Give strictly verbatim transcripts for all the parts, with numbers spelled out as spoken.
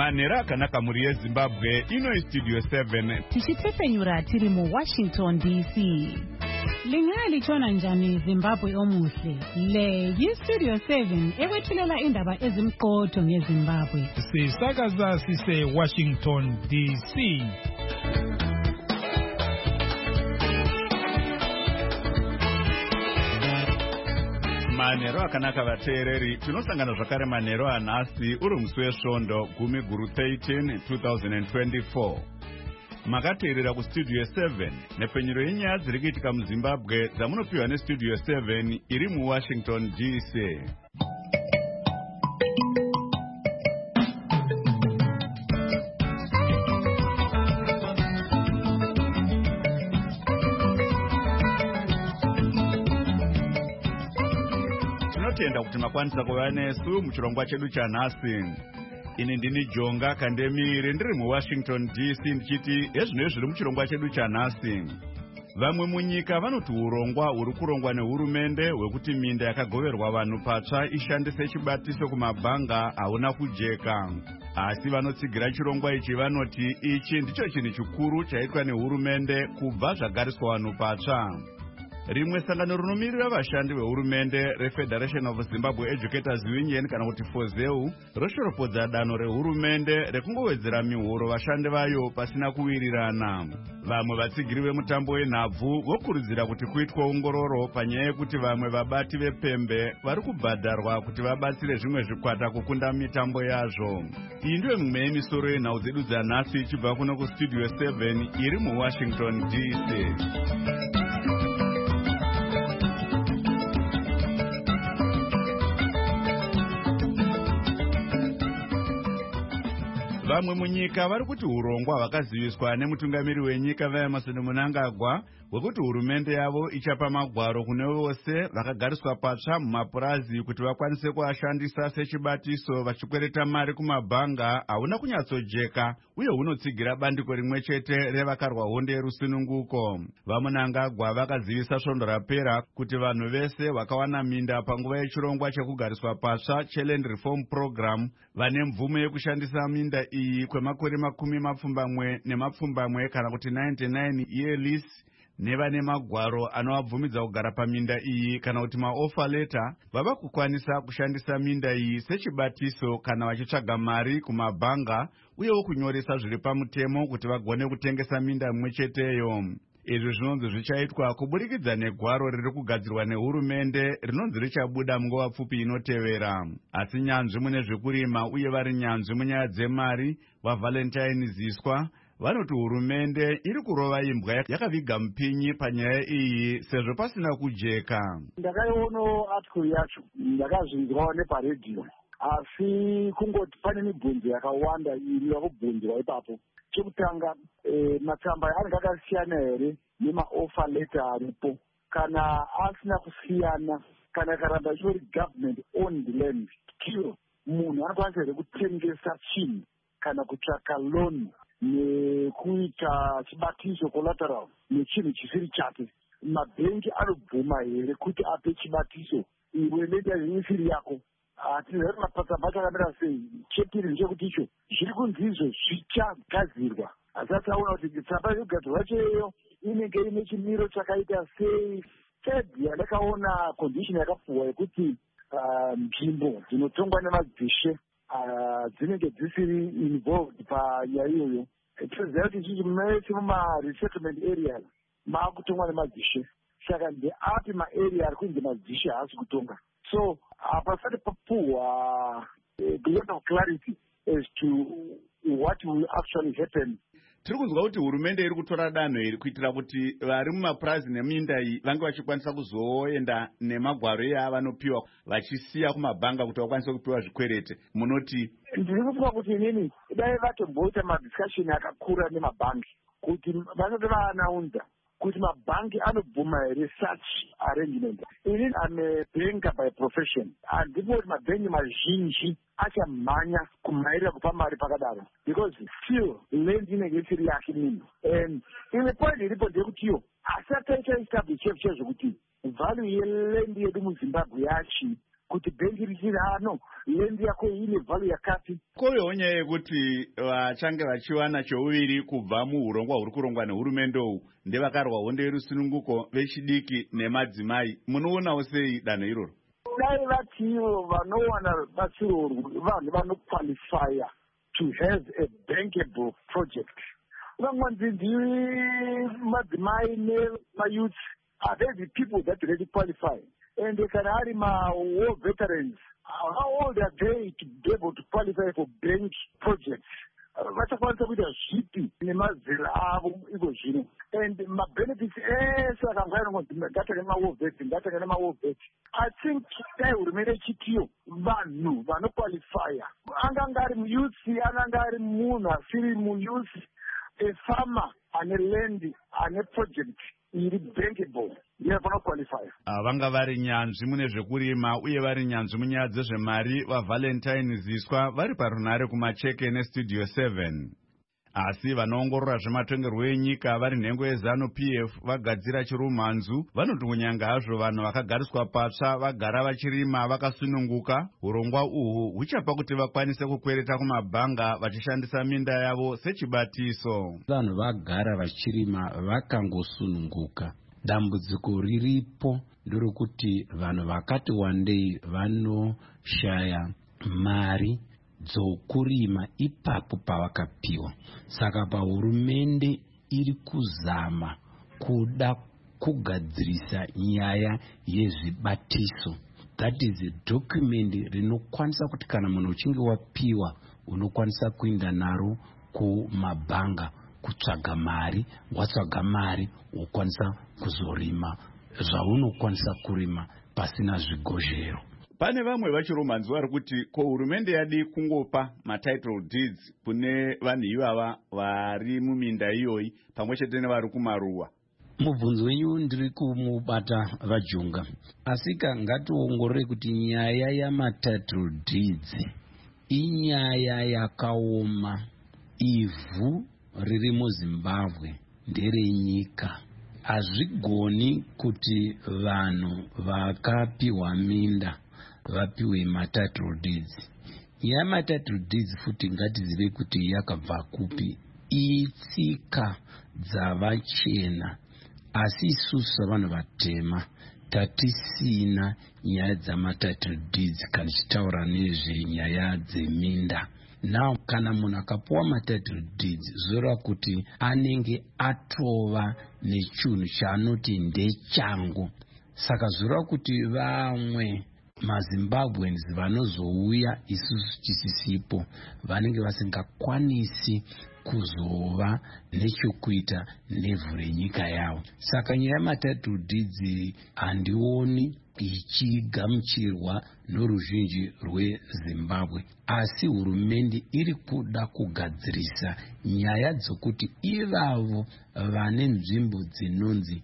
Manera akanaka muri yeZimbabwe ino istudio seven. Tichitefenyura tiri mu Washington D C. Lingali chona njani Zimbabwe omuhle. Le yistudio seven ewethulela indaba ezimqotho ngeZimbabwe. Sisakaza sise Washington D C. Manero akanaka vateereri, tinosangana zvakare manero anhasi uri musi wesvondo gumi guru thirteen twenty twenty-four. Makateerera kustudio seven nepfenyuro yenyaya dziri kuitika muZimbabwe dzamunopiwa nestudio seven iri muWashington D C. Tinotenda kuti makwanisa kuva nesu muchirongwa chedu chanhasi. Ini ndini Jonga Kandemire ndiri muWashington D C ndichiti ezvino zviri muchirongwa chedu chanhasi. Vamwe munyika vanoti urongwa huri kurongwa nehurumende hwekuti minda yakagoverwa vanhu patsva ishandise chibatiso kumabhanga hauna kujeka. Asi vanotsigira chirongwa ichi vanoti ichi ndicho chinhu chikuru chaitwa nehurumende kubva zvagariswa vanhu patsva. Rimwe sangano rinomirira vashandi vehurumende reFederation of Zimbabwe Educators Union kana kuti FOZEU roshoropodza danho rehurumende rekungowedzera mihoro vashandi vayo pasina kuwirirana. Vamwe vatsigiri vemutambo wenhabvu vokurudzira kuti kuitwe ongororo panyaya yekuti vamwe vabati vepembe vari kubhadharwa kuti vabatsire zvimwe zvikwata kukunda mitambo yazvo. Iyi ndiyo mimwe yemisoro yenhau dzedu dzanhasi ichibva kuno kustudio seven iri muWashington D C. Vamwe munyika vari kuti urongwa hwakaziviswa nemutungamiri wenyika vaEmerson Mnangagwa hwekuti hurumende yavo ichapa magwaro kune vose vakagariswa patsva mumapurazi kuti vakwanise kuashandisa sechibatiso vachikwereta mari kumabhanga hauna kunyatsojeka uye hunotsigira bandiko rimwe chete revakarwa honde yerusununguko. VaMnangagwa vakazivisa svondo rapera kuti vanhu vese vakawana minda panguva yechirongwa chekugariswa patsva cheLand Reform Program vane mvumo yekushandisa minda iyi kwemakore makumi mapfumbamwe nemapfumbamwe kana kuti ninety-nine year lease nevane magwaro anovabvumidza kugara paminda iyi kana kuti maoffer letter vava kukwanisa kushandisa minda iyi sechibatiso kana vachitsvaga mari kumabhanga uyewo kunyoresa zviri pamutemo kuti vagone kutengesa minda mumwe cheteyo. Izvi zvinonzi zvichaitwa kuburikidza negwaro riri kugadzirwa nehurumende rinonzi richabuda munguva pfupi inotevera. Asi nyanzvi mune zvekurima uye vari nyanzvi munyaya dzemari vaValentine Ziswa vanoti hurumende iri kurova imbwa yakaviga mupinyi panyaya iyi sezvo pasina kujeka. Ndakaiono article yacho ndakazvinzwa neparedhiyo asi kungoti pane mibvunzo yakawanda iri yakubvunzwa ipapo. Chekutanga eh, matsamba anenge akasiyana here nemaoffer letter aripo kana asina kusiyana kana karamba chitori government owned land still munhu anokwanisa here kutengesa chinhu kana kutsvaka loan nekuita chibatiso collateral nechinhu chisiri chake. Mabhengi anobvuma here kuti ape chibatiso iwe leta isiri yako. Hatizari matsamba achakamira sei. Chepiri ndechekuti icho zviri kunzi izvo zvichagadzirwa. Asi taona kuti tsamba yogadzirwa cheyo inenge ine chimiro chakaita sei. Third yandakaona condition yakapuwa yekuti nzvimbo dzinotongwa nemadzishe dzinenge dzisiri involved panyaya iyoyo. Tinoziva kuti izvizvi mese muma-resettlement areas maakutongwa nemadzishe. Saka ndeapi maarea ari kunzi madzishe haasi kutonga. So pasati papuhwa a lot of clarity as to what will actually happen. Tiri kunzwa kuti hurumende iri kutora danho iri kuitira kuti vari mumapurazi neminda iyi vange vachikwanisa kuzoenda nemagwaro eavanopiwa vachisiya kumabhanga kuti vakwanise kupiwa zvikwerete. Munoti ndiri kufunga kuti inini dai vatomboita madiscussion akakura nemabhangi kuti vasati vaanaunza kuti mabhangi anobvuma here such arrangement. Inini am a banker by profession. Handiko kuti mabhengi mazhinji achamhanya kumhairira kupa mari pakadaro because still land inenge isiri yake munhu. And imwe point iripo ndeyekuti iyo asati aichaestablish chefu chezvokuti value yeland yedu muZimbabwe yachi kuti bhengi richiri ano lendi yako ine value yakati. Koyo nyaya yekuti vachange vachiwana chouviri kubva muurongwa huri kurongwa nehurumende uhu ndevakarwa hondo yerusununguko vechidiki nemadzimai, munoonawo sei danho iroro? Dai vati ivo vanowana batsiro vanhu vanoqualifya to have a bankable project. Vamwanzi madzimai nemayouth are they the people that really qualify? And they can have my war veterans. How old are they to be able to qualify for bank projects? Vachakwanisa kuita zvipi nemazera avo iko zvino, and mabenefits ese akangoyanongonzi ngatake nemawo veti ngatake nemawo veti. I think dai hurumende ichitiyo vanhu vanoqualifya, angange ari muyuthi, angange ari munhu asiri muyuthi, a farmer ane land ane project iri bankable ndiyafana kuqualifya. Vanga vari nyanzvi mune zvekurima uye vari nyanzvi munyaya dzezvemari, vavalentine ziswa vari parunhare kumacheke nestudio seven. Asi vanoongorora zvematongerwo enyika vari nhengo yeZanu P F vagadzira chirumhanzu vanoti kunyanga hazvo vanhu vakagariswa patsva vagara vachirima vakasununguka, urongwa uhu huchapa kuti vakwanise kukwereta kumabhanga vachishandisa minda yavo sechibatiso. Vanhu vagara vachirima vakangosununguka. Dambudziko riripo ndorokuti vanhu vakati wandei vanoshaya mari dzokurima ipapo pavakapiwa. Saka pahurumende iri kuzama kuda kugadzirisa nyaya yezvibatiso. That is a document rinokwanisa kuti kana munhu uchinge wapiwa unokwanisa kuinda naro kumabhanga kutsvaga mari, watsvaga mari wokwanisa kuzorima zvaunokwanisa kurima pasina zvigozhero. Pane vamwe vachirumhanzi vari kuti ko hurumende yadi kungopa matitle deeds kune vanhu ivava vari muminda iyoyi pamwe chete nevari kumaruwa. Mubvunzo wenyu ndiri kumubata vaJunga, asika ngationgorore kuti nyaya yamatitle deeds inyaya yakaoma. Ivhu riri muZimbabwe nderenyika. Hazvigoni kuti vanhu vakapiwa minda vapiwe matitle deeds. Nyaya matitle deeds futi ngatizive kuti yakabva kupi. Itsika dzavachena, asi isusu savanhu vatema tatisina nyaya dzamatitle deeds kana tichitaura nezvenyaya dzeminda. Now kana munhu akapuwa matitle deeds zvoreva kuti anenge atova nechunhu chaanoti ndechangu. Saka zvoreva kuti vamwe maZimbabweans vanozouya isusu tisisipo vanenge vasingakwanisi kuzova nechokuita nevhu renyika yavo. Saka nyaya yamatitle deeds handioni ichigamuchirwa noruzhinji rweZimbabwe, asi hurumende iri kuda kugadzirisa nyaya dzokuti ivavo vane nzvimbo dzinonzi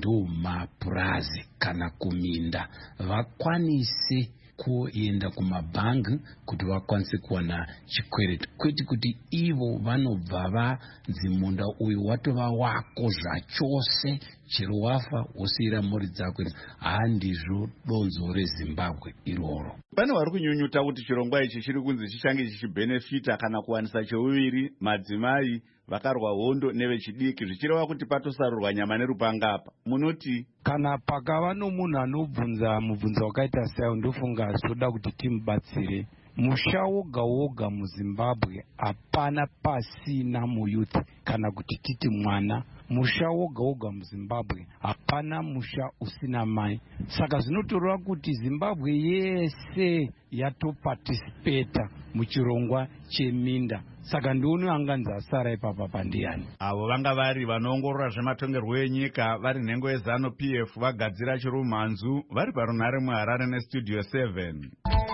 ndomapurazi kana kuminda vakwanise kuenda kumabhangi kuti vakwanise kuwana chikwereti, kwete kuti ivo vanobva vanzi munda uyu watova wako zvachose, chero wafa wosiyira mhuri dzako. Handizvo donzo reZimbabwe iroro. Pane vari kunyunyuta kuti chirongwa ichi chiri kunzi chichange chichibhenefita kana kuwanisa cheuviri madzimai vakarwa hondo nevechidiki, zvichireva kuti patosarurwa nyama nerupanga apa. Munoti kana pakava nomunhu anobvunza mubvunzo wakaita sayo ndofunga zvoda kuti timubatsire. Musha woga woga muZimbabwe hapana pasina muyuthi kana kuti titi mwana. Musha woga woga muZimbabwe hapana musha usina mai. Saka zvinotoreva kuti Zimbabwe yese yatoparticipata muchirongwa cheminda. Saka ndioni anganzi asara ipapa pandiani. Avo vanga vari vanoongorora zvematongerwo enyika vari nhengo yeZanu P F vagadzira chirumhanzu vari parunhare muHarare nestudio seven.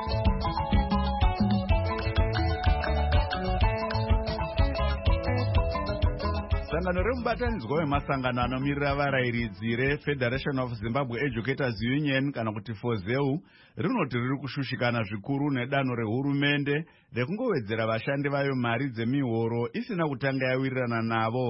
Sangano remubatanidzwa wemasangano anomirira varayiridzi reFederation of Zimbabwe Educators Union kana kuti FOZEU rinoti riri kushushikana zvikuru nedanho rehurumende rekungowedzera vashandi vayo mari dzemihoro isina kutanga yawirirana navo.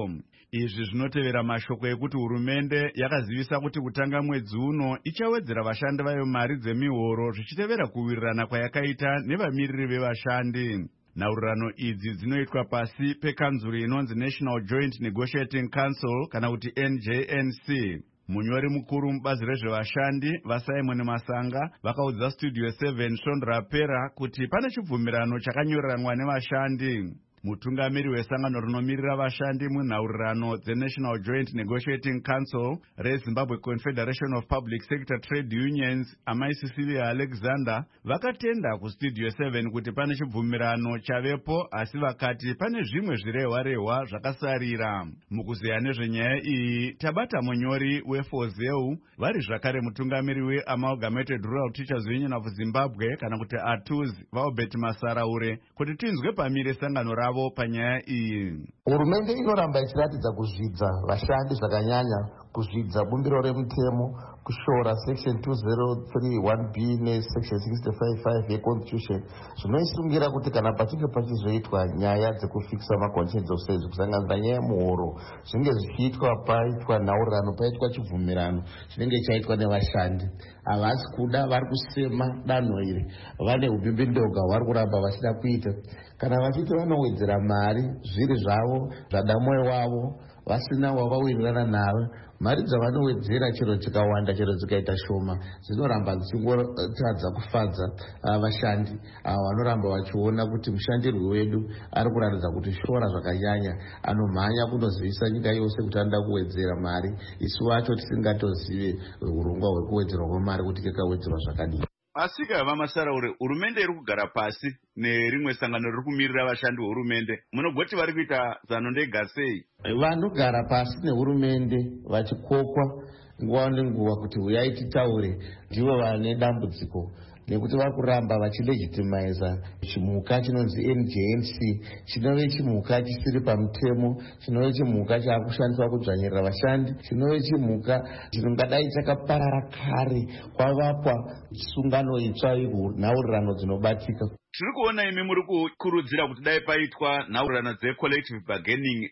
Izvi zvinotevera mashoko ekuti hurumende yakazivisa kuti kutanga mwedzi uno ichawedzera vashandi vayo mari dzemihoro zvichitevera kuwirirana kwayakaita nevamiriri vevashandi. Nhaurirano idzi dzinoitwa pasi pekanzuri inonzi National Joint Negotiating Council kana kuti N J N C. Munyori mukuru mubazi rezvevashandi vaSimon Masanga vakaudza Studio seven svondo rapera kuti pane chibvumirano chakanyoreranwa nevashandi. Mutungamiri wesangano rinomirira vashandi munhaurirano dzeNational Joint Negotiating Council reZimbabwe Confederation of Public Sector Trade Unions Amai Cecilia Alexander vakatenda kuStudio seven kuti pane chibvumirano chavepo, asi vakati pane zvimwe zvirehwa-rehwa zvakasarira. Mukuziya nezvenyaya iyi tabata munyori weFozeu vari zvakare mutungamiri weAmalgamated Rural Teachers Union of Zimbabwe kana kuti A T U Z vaObert Masaraure kuti tinzwe pamire sangano ravo panyaya iyi. Hurumende inoramba ichiratidza kuzvidza vashandi zvakanyanya, kuzvidza bumbiro remutemo, kushora section two oh three one B nesection sixty-five five yeconstitution zvinoisungira kuti kana pachinge pachizoitwa nyaya dzekufikisa maconditions of service kusanganisa nyaya yemuhoro zvinenge zvichiitwa paitwa nhaurirano, paitwa chibvumirano chinenge chaitwa nevashandi. Havasi kuda, vari kusema danho iri, vane ubimbindoga hwari kuramba vachida kuita. Kana vachiti vanowedzera mari zviri zvavo zvada mwoyo wavo vasina wavawirirana nawe, mari dzavanowedzera chero chikawanda chero chikaita shoma dzinoramba dzichingotadza kufadza vashandi avo vanoramba vachiona kuti mushandirwi wedu ari kuratidza kuti shora zvakanyanya, anomhanya kunozivisa nyika yose kuti anoda kuwedzera mari, isu vacho tisingatozive urongwa hwekuwedzerwa kwemari kuti kakawedzerwa zvakadii. Asika vaMasaraure, hurumende iri kugara pasi nerimwe sangano riri kumirira vashandi vehurumende, munogoti vari kuita zano ndega sei? Vanogara pasi nehurumende vachikokwa nguva nenguva kuti uyai titaure, ndivo vane dambudziko nekuti vari kuramba vachilegitimiza chimuka chinonzi N J N C, chinove chimuka chisiri pamutemo, chinove chimuka chaakushandiswa kudzvanyirira vashandi, chinove chimuka chinongadai chakaparara kare kwavapwa sungano itsva nhaurirano dzinobatika. Tiri kuona imi muri kukurudzira kuti dai paitwa nhaurirano dzecollective bargaining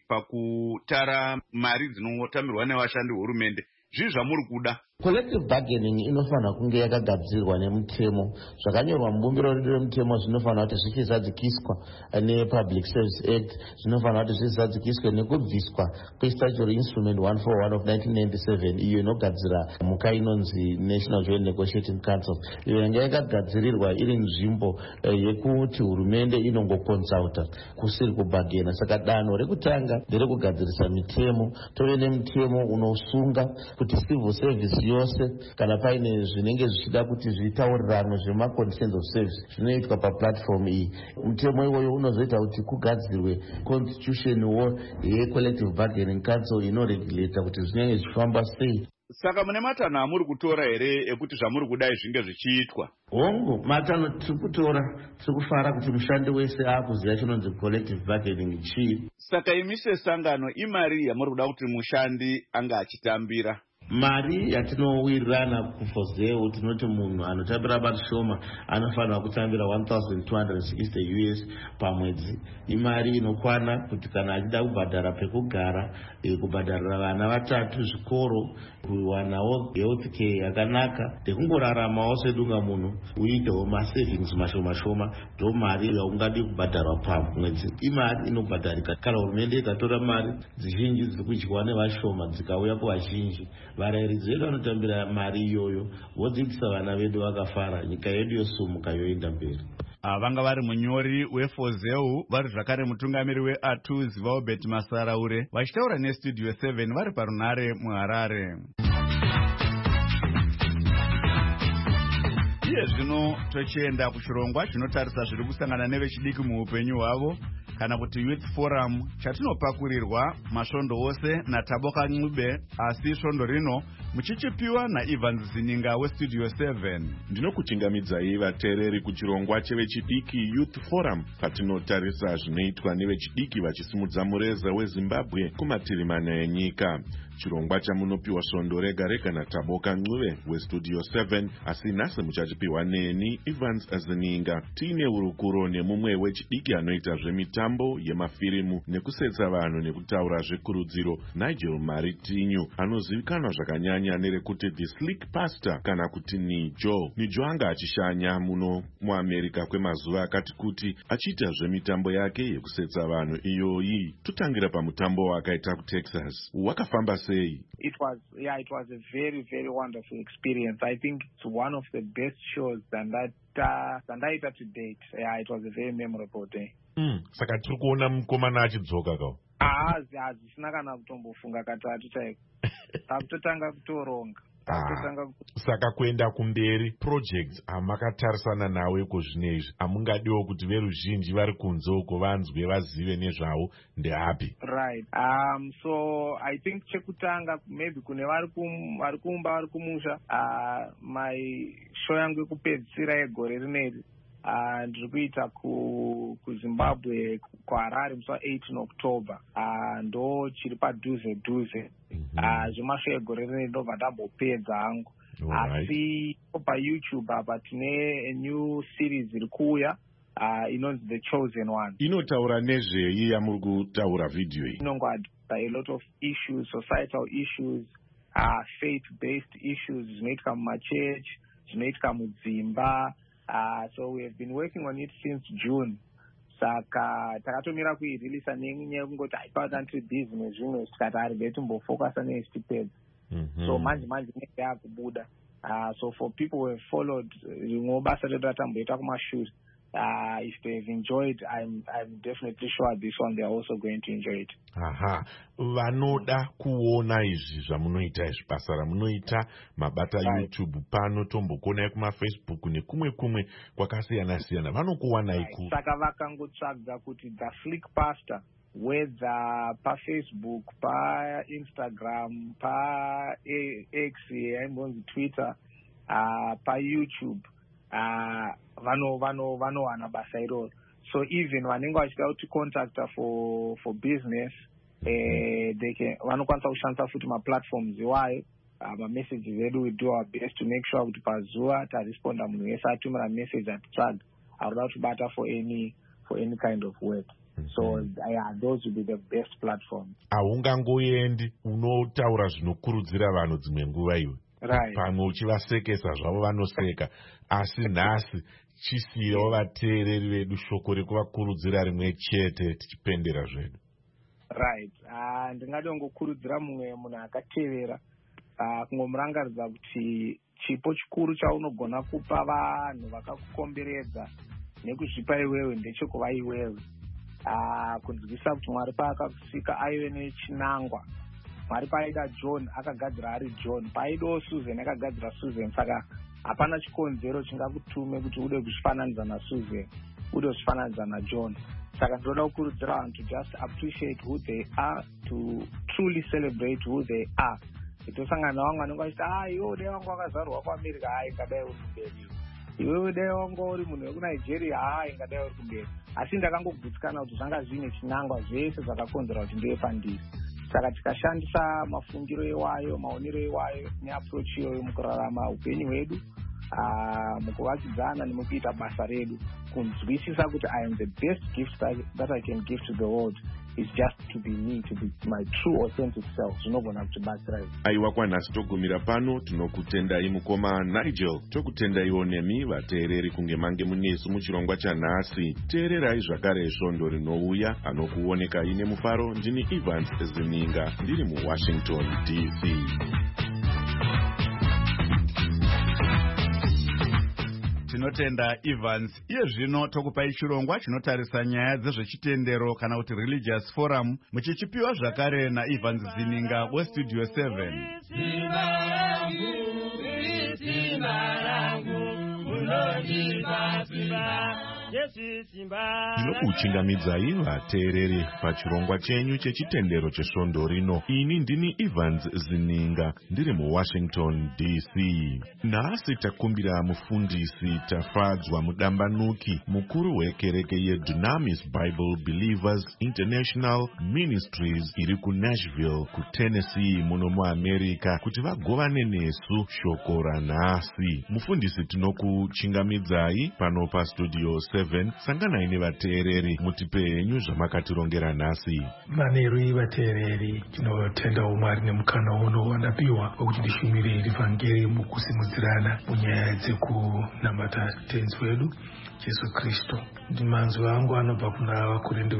pakutara mari dzinotamirwa nevashandi vehurumende. Zvizvi zvamuri kuda? Collective bargaining inofanira kunge yakagadzirwa nemutemo, zvakanyorwa mubumbiro redu remutemo zvinofanira kuti zvichizadzikiswa nePublic Service Act, zvinofanira kuti zvichizadzikiswe nekubviswa kwestatutory instrument one forty-one of nineteen ninety-seven iyo inogadzira muka inonzi National Joint Negotiating Council, iyo yanga yakagadzirirwa iri nzvimbo yekuti hurumende inongokonsulta kusiri kubhagena. Saka danho rekutanga nderekugadzirisa mitemo, tove nemutemo unosunga kuti civil service yose kana paine zvinenge zvichida kuti zvitaurirano zvemaconditions of service zvinoitwa paplatform iyi. Mutemo iwoyo unozoita kuti kugadzirwe constitution wo yecollective bargaining council inoregulata kuti zvinenge zvichifamba sei. Saka mune matanho amuri kutora here ekuti zvamuri kudai zvinge zvichiitwa? Hongu, matanho tiri kutora, tiri kufara kuti mushandi wese aakuziva chinonzi collective bargaining chii. Saka imi sesangano imari yamuri kuda kuti mushandi anga achitambira? Mari yatinowirirana kuFozeu tinoti munhu anotambira bati shoma anofanira kutambira one thousand two hundred sixty U S pamwedzi. Imari inokwana kuti kana achida kubhadhara pekugara, kubhadharira vana vatatu zvikoro, kuwanawo health care yakanaka, nekungoraramawo sedunga munhu, uitewo masavings mashoma shoma, ndo mari yaungadi kubhadharwa pamwedzi. Imari inobhadharika kana hurumende ikatora mari dzizhinji dziri kudyiwa nevashoma dzikauya kuvazhinji. Varairidzi vedu vanotambira mari iyoyo vodzidzisa vana vedu vakafara, nyika yedu yosumuka yoenda mberi. Vanga vari munyori weFozeu vari zvakare mutungamiri weA T U Z vaObert Masaraure vachitaura neStudio seven vari parunhare muHarare. Iye zvino tochienda kuchirongwa chinotarisa zviri kusangana nevechidiki muupenyu hwavo kana kuti Youth Forum chatinopakurirwa masvondo ose naTaboka Ncube, asi svondo rino muchichipiwa naEvans Zininga westudio seven. Ndinokuchingamidzai vateereri kuchirongwa chevechidiki Youth Forum, patinotarisa zvinoitwa nevechidiki vachisimudza mureza weZimbabwe kumatiri mana enyika. Chirongwa chamunopiwa svondo rega rega naTaboka Ncube westudio seven, asi nhasi muchachipiwa neni Evans Zininga. Tiine urukuro nemumwe wechidiki anoita zvemitambo yemafirimu nekusetsa vanhu nekutaura zvekurudziro, Nigel Maritinho, anozivikanwa zvakanyanya nerekuti The Slick Pastor kana kuti Nijo. Nijo anga achishanya muno muAmerica kwemazuva akati kuti achiita zvemitambo yake yekusetsa vanhu iyoyi. Totangira pamutambo wakaita kuTexas. Wakafamba sei? It was, yeah, it was a very, very wonderful experience. I think it's one of the best shows than that uh, than that to date. Yeah, it was a very memorable day. Mm. Saka tiri kuona mukomana achidzoka kawo. Ah, hazvisina kana kutombofunga katatu chaiko. Takutotanga kutoronga. Ah, saka kuenda kumberi projects amakatarisana nawe kuzvinezvi amungadiwo kuti veruzhinji vari kunze uko vanzwe vazive nezvavo ndeapi? Right. Um, so I think chekutanga maybe kune vari vari kumba vari kumusha, uh, my show yangu yekupedzisira yegore rineri uh, ndiri kuita ku kuZimbabwe kuHarare musi wa-eight October. Uh, ndo chiri padhuze dhuze. Uh, zvemasho egore rineri ndobva ndambopedza hangu. Asi paYouTube apa tine a new series iri kuuya uh, inonzi The Chosen One. Inotaura nezvei yamuri kutaura video iyi? Inongwada a lot of issues, societal issues, uh, faith-based issues zvinoitika mumachurch, zvinoitika mudzimba. Uh, so we have been working on it since June. Saka takatomira kuireleasa nenyaya yekungoti haipata ndiri busy nezvimwe tikati aribei timbofocasa neestipedza. So manje manje inenge yakubuda. Uh, so for people who have followed rimwe basa redu ratamboita kumashure, uh, if they've enjoyed, I'm I'm definitely sure this one they're also going to enjoy it. Aha, vanoda kuona izvi zvamunoita izvi basa ramunoita mabata right. YouTube pano tombokonai kumafacebook nekumwe kumwe kwakasiyana siyana vanokuwanai ku? Right. Saka vakangotsvaga kuti The Slick Pastor, whether pa Facebook, pa Instagram, pa X, aimbonzi Twitter, uh, pa YouTube, uh, vano vano vanowana basa iroro. So even vanenge vachida kuti contacta for for business, eh, they can vanokwanisa kushandisa futi maplatforms iwayo. Uh, mamessages edu, we do our best to make sure kuti pazuva taresponda munhu wese atumira message atitsvaga arikuda kutibata for any for any kind of work. So yeah, those would be the best platforms. Haungangoendi unotaura zvinokurudzira vanhu dzimwe nguva iwe. Right. Pamwe uchivasekesa zvavo vanoseka, asi nhasi chisiyawo vateereri vedu shoko rekuvakurudzira rimwe chete tichipendera zvedu. Right. Uh, ndingada kungokurudzira mumwe munhu akatevera uh, kungomurangaridza kuti chipo chikuru chaunogona kupa vanhu vakakukomberedza nekuzvipa iwewe ndechekuva iwewe. Uh, kunzwisa kuti Mwari paakakusika aive nechinangwa. Mwari paaida John akagadzira ari John, paaidawo Susan akagadzira Susan. Saka hapana chikonzero chingakutume kuti ude kuzvifananidza naSusan, ude kuzvifananidza naJohn. Saka ndinoda kukurudzira vanhu to just appreciate who they are, to truly celebrate who they are. Itosangana navamwe vanenge vachiti ah iwe dai wangu wakazvarwa kuAmerica, ah ingadai uri kumberi. Iwewe dai wangu uri munhu wekuNigeria, ah ingadai uri kumberi. Asi ndakangogutsikana kuti zvanga zvine chinangwa zvese zvakakonzera kuti ndive pandiri. Saka tikashandisa mafungiro iwayo, maonero iwayo neapproach iyoyo mukurarama upenyu hwedu, uh, mukuvakidzana nemukuita basa redu, kunzwisisa kuti I am the best gift that, that I can give to the world is just to be me, to be my true authentic self. Zvinogona kuti batsira. Aiwa kwanhasi togumira pano, tinokutendai mukoma Nigel, tokutendaiwo nemi vateereri kunge mange munesu muchirongwa chanhasi. Teererai zvakare svondo rinouya, anokuonekai nemufaro. Ndini Evans Zininga, ndiri muWashington D C. Tinotenda Evans. Iye zvino tokupai chirongwa chinotarisa nyaya dzezvechitendero kana kuti religious forum, muchichipiwa zvakare naEvans Zininga westudio seven. Simba rangu, simba rangu, unondipa simba. ndinokuchingamidzai vateereri pachirongwa chenyu chechitendero chesvondo rino. Ini ndini Evans Zininga ndiri muWashington D C. Nhasi takumbira mufundisi Tafadzwa Mudambanuki, mukuru wekereke yeDunamis Bible Believers International Ministries iri kuNashville kuTennessee muno muAmerica kuti vagovane nesu shoko ranhasi. Mufundisi tinokuchingamidzai pano pastudio seven. Sanganai nevateereri mutipe henyu zvamakatirongera nhasi. Maneri vateereri, tinotenda umwari nemukana uno wandapiwa wekuti ndishumire rivhangeri mukusimudzirana munyaya dzekunamata tenzi wedu Jesu Kristu. Manzwi angu anobva kuna Vakorinde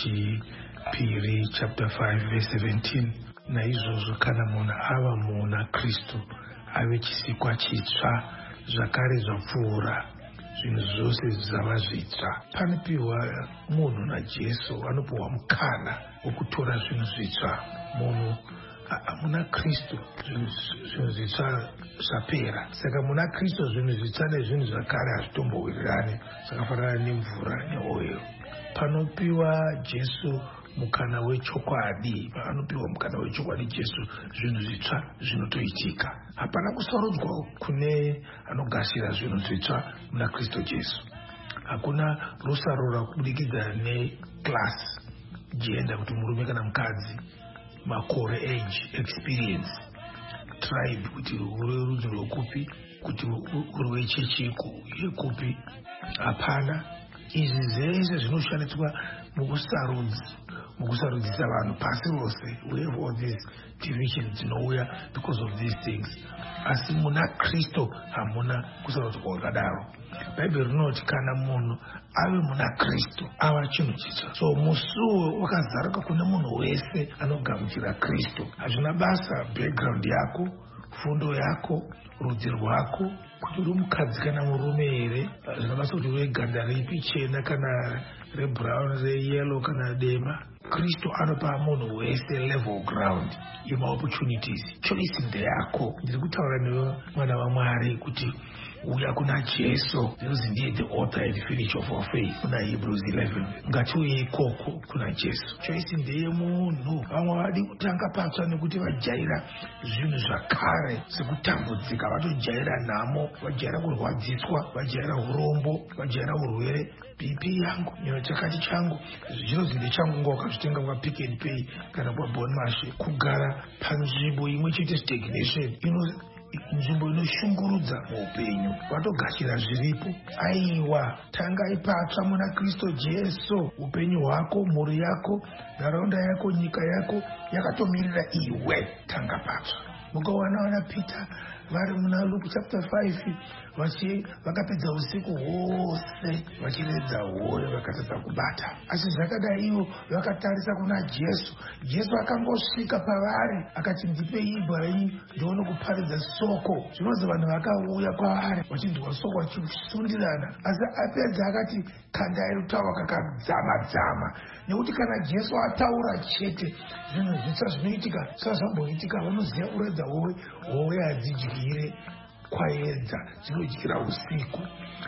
wechipiri chapter five verse seventeen. Naizvozvo kana munhu ava muna Kristu ave chisikwa chitsva, zvakare zvapfuura zvinhu zvose zvava zvitsva. Panopiwa munhu naJesu anopiwa mukana wokutora zvinhu zvitsva. Munhu muna Kristu zvinhu zvitsva zvapera. Saka muna Kristu zvinhu zvitsva nezvinhu zvakare hazvitombowirirani, zvakafanana nemvura neoyo. Panopiwa Jesu mukana wechokwadi, panopiwa mukana wechokwadi Jesu, zvinhu zvitsva zvinotoitika. Hapana kusarudzwa kune anogashira zvinhu zvitsva muna Kristu Jesu. Hakuna rusarura kubudikidza neclass, gender, kuti murume kana mukadzi, makore, age, experience, tribe, kuti uri rudzi rwekupi, kuti uri wechechi yekupi. Hapana. Izvi zvese zvinoshandiswa mukusarudza mukusarudzisa vanhu pasi rose. We have all these divisions dzinouya because of these things. Asi muna Kristu hamuna kusarudzwa kwakadaro. Bhaibheri rinoti kana munhu ave muna Kristu ava chinhu chitsva. So musuwo wakazaruka kune munhu wese anogamuchira Kristu. Hazvina basa background yako, fundo yako, rudzi rwako, kuti uri mukadzi kana murume here. Hazvina basa kuti uri ganda ripi, chena kana rebrown, reyellow kana dema. Kristu anopa munhu wese level ground yemaopportunities. Choice ndeyako. Ndiri kutaura newe mwana waMwari kuti uya kuna Jesu, zvinonzi ndiye the author and finisher of our faith, kuna Hebrews eleven. Ngatiuye ikoko kuna Jesu. Choice ndeye munhu. Vamwe vadi kutanga patsva nekuti vajaira zvinhu zvakare sekutambudzika, vatojaira nhamo, vajaira kurwadziswa, vajaira urombo, vajaira urwere. B P yangu, nyo chakati changu, zvinonzi ndechangu ngo wakazvitenga kwa Pick and Pay kana kwa Bonmash. Kugara panzvimbo imwe chete stagnation, ino nzvimbo inoshungurudza muupenyu, watogashira zviripo. Aiwa, tanga ipatsva muna Kristu Jesu. Upenyu hwako, mhuri yako, nharaunda yako, nyika yako yakatomirira iwe. Tanga patsva. Mukawana wana Peter vari muna Luke chapter five vachi vakapedza usiku hwose vachiredza hoyo vakatadza kubata. Asi zvakadai ivo vakatarisa kuna Jesu. Jesu akangosvika pavari akati ndipei Ibrahimu ndione kuparidza soko. Zvinonzi vanhu vakauya kwaari vachinzwa soko vachisundirana. Asi apedza akati kandai rutaura kakadzama-dzama. Nekuti kana Jesu ataura chete zvinhu zvitsva zvinoitika. Sazvamboitika vanoziva kuredza howe. Howe hadzidyire kwaedza, dzinodyira usiku.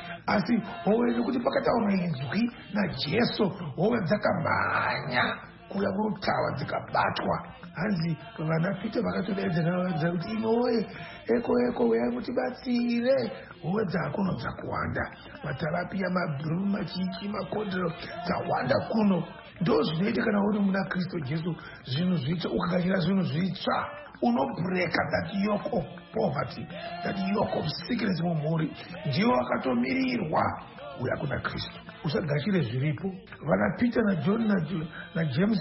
Asi howe nekuti pakataurwa inzwi naJesu, howe dzakamhanya kuuya kurutaura dzikabatwa. Hanzi vana Pita vakatodaidzana vakanzi kuti inowe eko eko uyai mutibatsire. Howe dzakuno dzakuwanda, matarapia, mabhuru, machichi, makodhero dzawanda kuno. Ndo zvinoita kana uri muna Kristu Jesu zvinhu zvitsva, ukagashira zvinhu zvitsva unobreka that yoke of poverty, that yoke of sickness mumhuri. Ndiwo akatomirirwa uya kuna Kristu. Usagashire zviripo. Vana Peter na John na, na James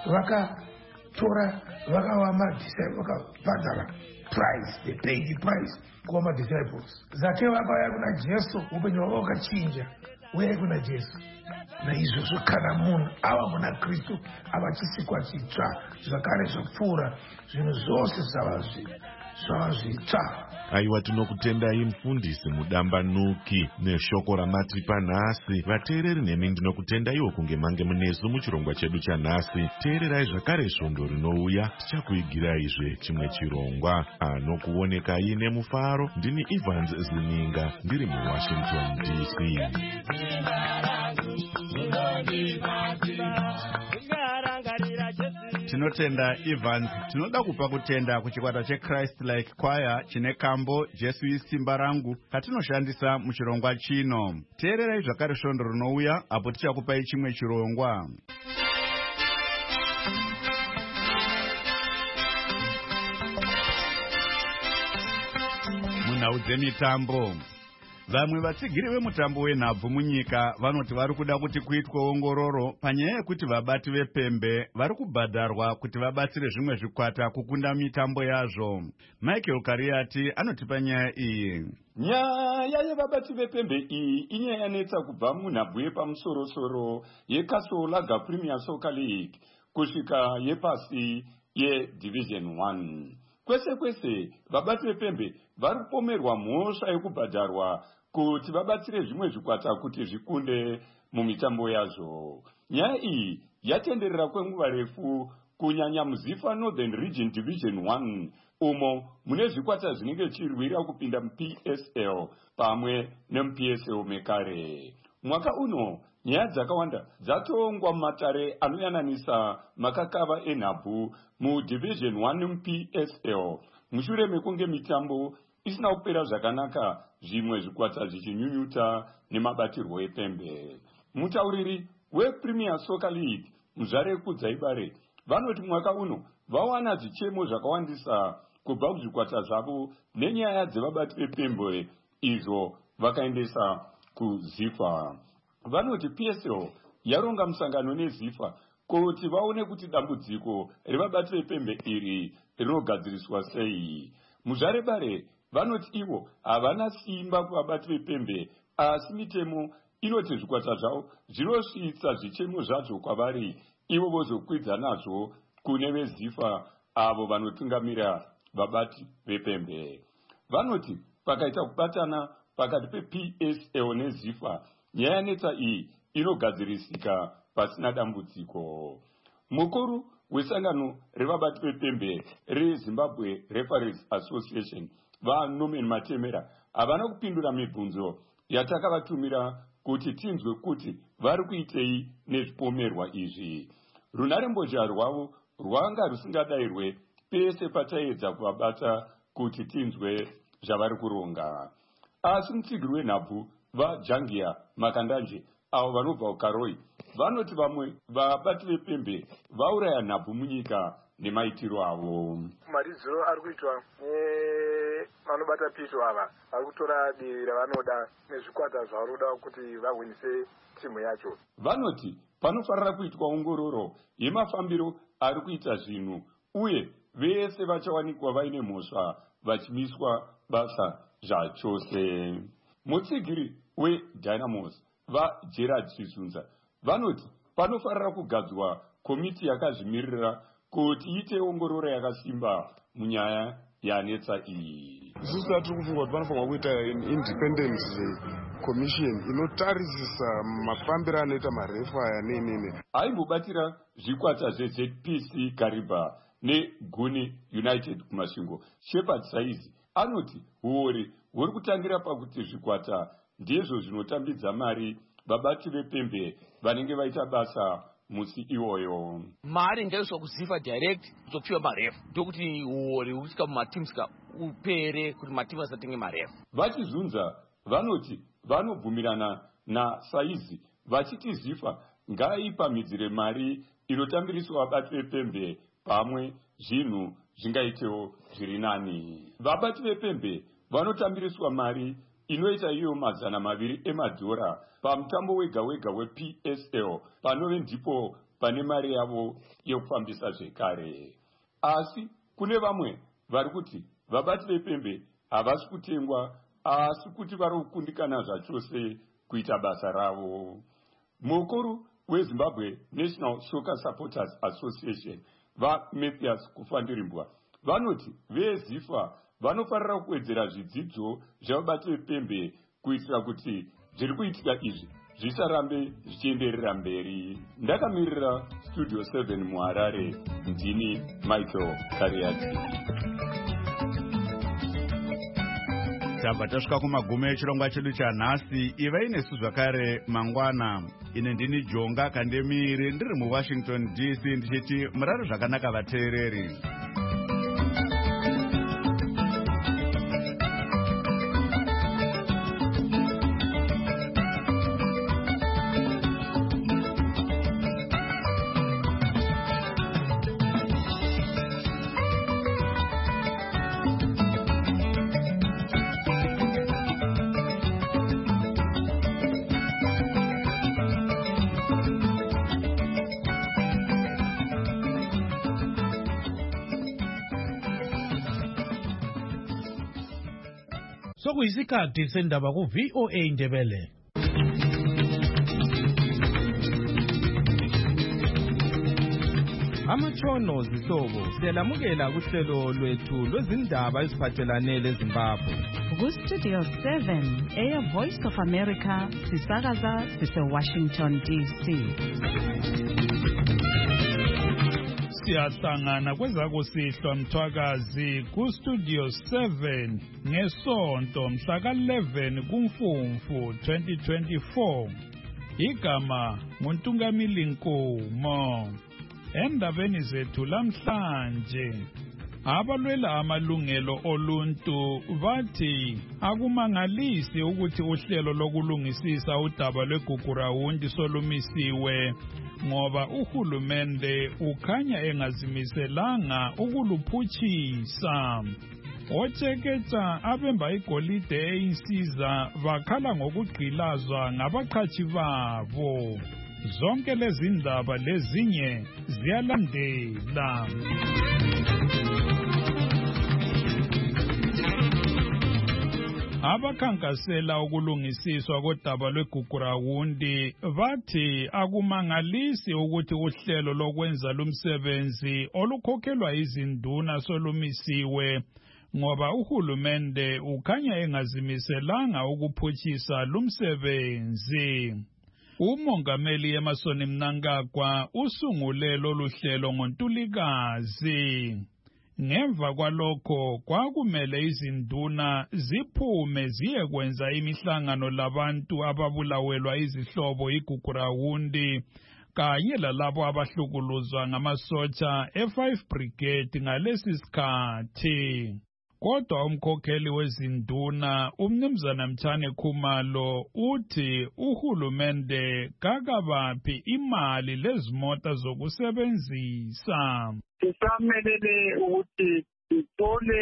vakatora vakawa madisciples, vakabhadhara price, they paid the price kuva madisciples. Zakeo akauya kuna Jesu, upenyu hwavo ukachinja. Uyai kuna Jesu. Naizvozvo kana munhu ava muna Kristu ava chisikwa chitsva, zvakare zvapfuura zvinhu zvose zvava zvitsva. aiwa tinokutendai mufundisi mudambanuki neshoko ramati panhasi. Vateereri nemi ndinokutendaiwo kunge mange munesu muchirongwa chedu chanhasi. Teererai zvakare svondo rinouya, tichakuigiraizve chimwe chirongwa. Anokuonekai nemufaro ndini Evans Zininga ndiri muWashington D C. Tinotenda Evans. Tinoda kupa kutenda kuchikwata cheChrist Like Choir chine kambo Jesu isimba rangu katinoshandisa muchirongwa chino. Teererai zvakare svondo rinouya apo tichakupai chimwe chirongwa. Munhau dzemitambo. Vamwe vatsigiri vemutambo wenhabvu munyika vanoti vari kuda kuti kuitwe ongororo panyaya yekuti vabati vepembe vari kubhadharwa kuti vabatsire zvimwe zvikwata kukunda mitambo yazvo. Michael Kariati anotipa nyaya iyi. Nyaya yevabati vepembe iyi inyaya yanetsa kubva munhabvu yepamusorosoro yeKasolaga Premier Soccer League kusvika yepasi yeDivision one. Kwese kwese vabati vepembe vari kupomerwa mhosva yekubhadharwa kuti vabatsire zvimwe zvikwata kuti zvikunde mumitambo yazvo. Nyaya iyi yatenderera kwenguva refu kunyanya muZifa Northern Region Division one umo mune zvikwata zvinenge chirwira kupinda muP S L pamwe nemuP S L mekare. Mwaka uno nyaya dzakawanda dzatongwa mumatare anoyananisa makakava enhabvu muDivision one nemuP S L mushure mekunge mitambo isina kupera zvakanaka, zvimwe zvikwata zvichinyunyuta nemabatirwo epembe. Mutauriri wePremier Soccer League Muzvare Kudzaibare vanoti mwaka uno vawana zvichemo zvakawandisa kubva kuzvikwata zvavo nenyaya dzevabati vepembe izvo vakaendesa kuZifa. Vanoti P S L yaronga musangano neZifa kuti vaone kuti dambudziko revabati vepembe iri rinogadziriswa sei. Muzvare bare vanoti ivo havana simba kuvabati vepembe, asi mitemo inoti zvikwata zvavo zvinosvitsa zvichemo zvacho kwavari, ivo vozokwidza nazvo kune veZifa avo vanotungamira vabati vepembe. Vanoti pakaita kubatana pakati peP S L neZifa, nyaya yanetsa iyi inogadzirisika pasina dambudziko. Mukuru wesangano revabati vepembe reZimbabwe Referees Association vaNorman Matemera havana kupindura mibvunzo yatakavatumira kuti tinzwe kuti vari kuitei nezvipomerwa izvi. Runharembozha rwavo rwanga rusingadayirwe pese pataedza kuvabata kuti tinzwe zvavari kuronga. Asi mutsigiri wenhabvu vaJangia Makandanje avo vanobva kuKaroi vanoti vamwe vabati vepembe vauraya nhabvu munyika nemaitiro avo. Maridziro ari kuitwa nevanobata pito ava vari kutora divi ravanoda nezvikwata zvavanoda kuti vahwinise timu yacho. Vanoti panofanira kuitwa ongororo yemafambiro ari kuita zvinhu uye vese vachawanikwa vaine mhosva vachimiswa basa zvachose. Mutsigiri weDynamos vaGerard Chizunza vanoti panofanira kugadzwa komiti yakazvimirira kuti ite ongororo yakasimba munyaya yanetsa iyi. Isusu tiri kufunga kuti panofanira kuita independent commission inotarisisa mafambiro anoita marefu aya nenene. Aimbobatira zvikwata zveZ P C Kariba neGuni United kumasvingo, Shepard Saizi anoti huori huri kutangira pakuti zvikwata ndizvo zvinotambidza mari vabati vepembe vanenge vaita basa musi iwoyo. Mari ngaiswa kuZifa direct kutopfiwa marefu ndokuti uori husvika mumatimu sika upere kuti matimu asatenge marefu. Vachizunza vanoti vanobvumirana naSaizi vachiti Zifa ngaipamhidzire mari inotambiriswa vabati vepembe pamwe zvinhu zvingaitewo zviri nani. Vabati vepembe vanotambiriswa mari inoita iyo mazana maviri emadhora pamutambo wega wega weP S L panove ndipo pane mari yavo yekufambisa zvekare. Asi kune vamwe vari kuti vabati vepembe havasi kutengwa asi kuti vari kukundikana zvachose kuita basa ravo. Mukuru weZimbabwe National Soccer Supporters Association vaMathias Kufandirimbwa vanoti veZifa vanofanira kuwedzera zvidzidzo zvavabati vepembe kuitira kuti zviri kuitika izvi zvisarambe zvichienderera mberi. Ndakamirira Studio seven muHarare, ndini Michael Kariati. tabva tasvika kumagumo echirongwa chedu chanhasi. ivai nesu zvakare mangwana. ine ndini Jonga Kandemiri ndiri muWashington D C ndichiti murare zvakanaka vateereri. Sokuyisikhathi sendaba ku V O A Ndebele. Amatshono zihlobo siyalamukela kuhlelo lwethu lwezindaba eziphathelane leZimbabwe. Ku-Studio seven, Air Voice of America, sisakaza sise-Washington D C. Siyahlangana kwezakusihlwa mthwakazi ku-Studio seven ngesonto mhla ka eleven kuMfumfu twenty twenty-four. Igama nguNtungamili Nkomo. Endabeni zethu lamhlanje, abalwela amalungelo oluntu bathi akumangalisi ukuthi uhlelo lokulungisisa udaba lweGugurawundi solumisiwe ngoba uhulumende ukhanya engazimiselanga ukuluphutshisa. Otsheketsha abemba igolide eyinsiza bakhala ngokugqilazwa ngabaqhashi babo. Zonke lezi ndaba lezinye ziyalandela. Abakhankasela ukulungisiswa kodaba lweGugurawundi bathi akumangalisi ukuthi uhlelo lokwenza lumsebenzi olukhokhelwa izinduna solumisiwe ngoba uhulumende ukhanya engazimiselanga ukuphutshisa lumsebenzi. Umongameli Emmerson Mnangagwa usungule lolu hlelo ngoNtulikazi. Ngemva kwalokho kwakumele izinduna ziphume ziyekwenza imihlangano labantu ababulawelwa izihlobo iGugurawundi kanye lalabo abahlukuluzwa ngamasotsha e-five Brigade ngalesi sikhathi. Kodwa umkhokheli wezinduna umnumzana Mtshane Khumalo uthi uhulumende kakabaphi imali lezimota zokusebenzisa. Sisamelele ukuthi sithole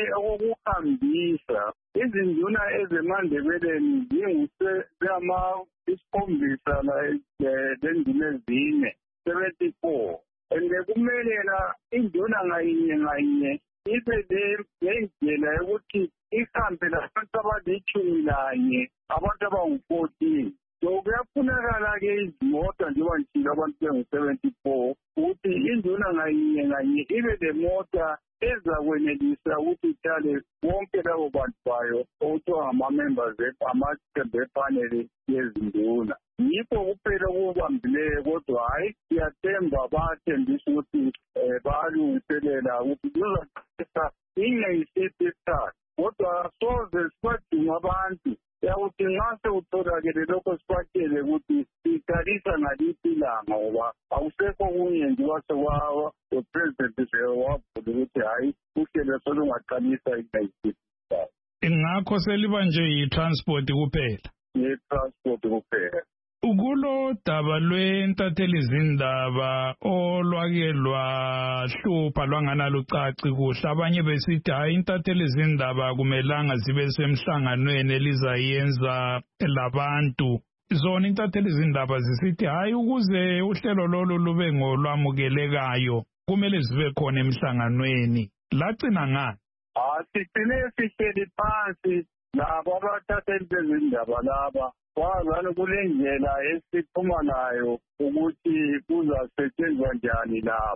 okuhambisa izinduna ezemandebeleni zingama isikhombisa la lenduna ezine seventy-four and kumele na induna ngayinye ngayinye ibe lendlela yokuthi ihambe labantu abalichumi lanye abantu abangu-fourteen. So kuyafunakala-ke izimota njengoba njile abantu bengu-seventy-four ukuthi induna ngayinye ngayinye ibe le mota ezakwenelisa ukuthi ithale bonke labo bantu bayo okuthiwa ngama-members amaqembu epaneli yezinduna. Yikho kuphela okubambileyo kodwa hhayi siyathemba bathembisa ukuthi um bayalungiselela ukuthi kuzaqisa ingeyisiphi isikhathi kodwa soze sibadinga abantu yakuthi nxa sekutholakele lokho sibatshele ukuthi siqalisa ngaliphi ilanga ngoba akusekho kunye nje kwasekwawa lo-president wavula ukuthi hhayi uhlelo solungaqalisa ingeyisiphi isikhathi. Ingakho seliba nje yi-transport kuphela? Yi-transport kuphela. Ukulo daba lwentatheli zindaba olwake lwahlupha lwanganalucaci kuhle, abanye besithi hayi intatheli zindaba kumelanga zibe semhlanganweni elizayenza labantu. Zona intatheli zindaba zisithi hayi ukuze uhlelo lolu lube ngolwamukelekayo kumele zibe khona emhlanganweni. Lagcina ngani? Ah, sigcine sihleli phansi labo abathatheli bezindaba laba kwazani kule ndlela esiphuma nayo ukuthi kuzasetshenzwa njani labo.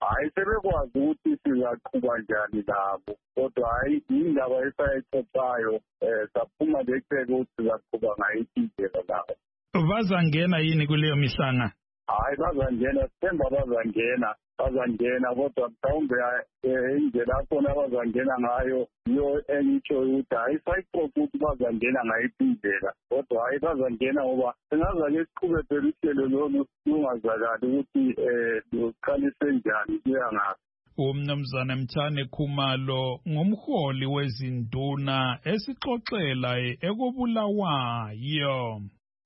Hayi sebekwazi ukuthi sizaqhuba njani labo kodwa hayi indaba esayixoxayo um saphuma leqeke ukuthi sizaqhuba ngayiphi indlela labo. Bazangena yini kuleyo mihlangano? Hayi bazangena, sithemba bazangena bazangena kodwa mhlawumbe indlela yakhona bazangena ngayo yiyo engitsho ukuthi hayi sayixoxa ukuthi bazangena ngayiphi indlela kodwa hayi bazangena ngoba singazake siqhube phela uhlelo lolu lungazakali ukuthi um luqalise njani kuya ngaphi. Umnumzana Mtshane Khumalo ngumholi wezinduna esixoxela ekobulawayo.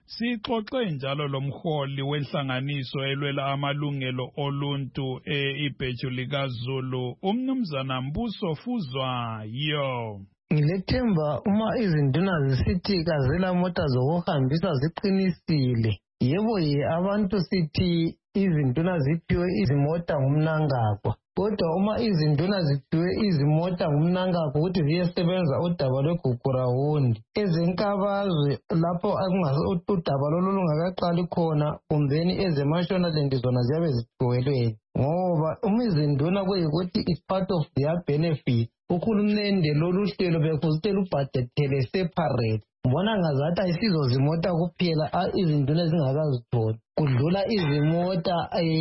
Sixoxe njalo lomholi wenhlanganiso elwela amalungelo oluntu eIbheju likaZulu umnumzana Mbuso Fuzwayo. Ngilethemba uma izinduna zisithi kazela mota zokuhambisa ziqinisile. Yebo ye abantu sithi izinduna ziphiwe izimota ngumnangagwa. Kodwa uma izinduna ziphiwe izimota ngumnangagwa ukuthi ziyesebenza udaba lweGugurawundi ezenkabazwe lapho udaba lolu lungakaqali khona kumbeni ezeMashonaland zona ziyabe ziphiwelweni ngoba uma izinduna kuyikuthi it's part of their benefit uhulumende lolu hlelo bekuzuthi lubhadethele separate. Mbona ngazathi ayisizo zimota kuphela izinduna zingakazitholi kudlula izimota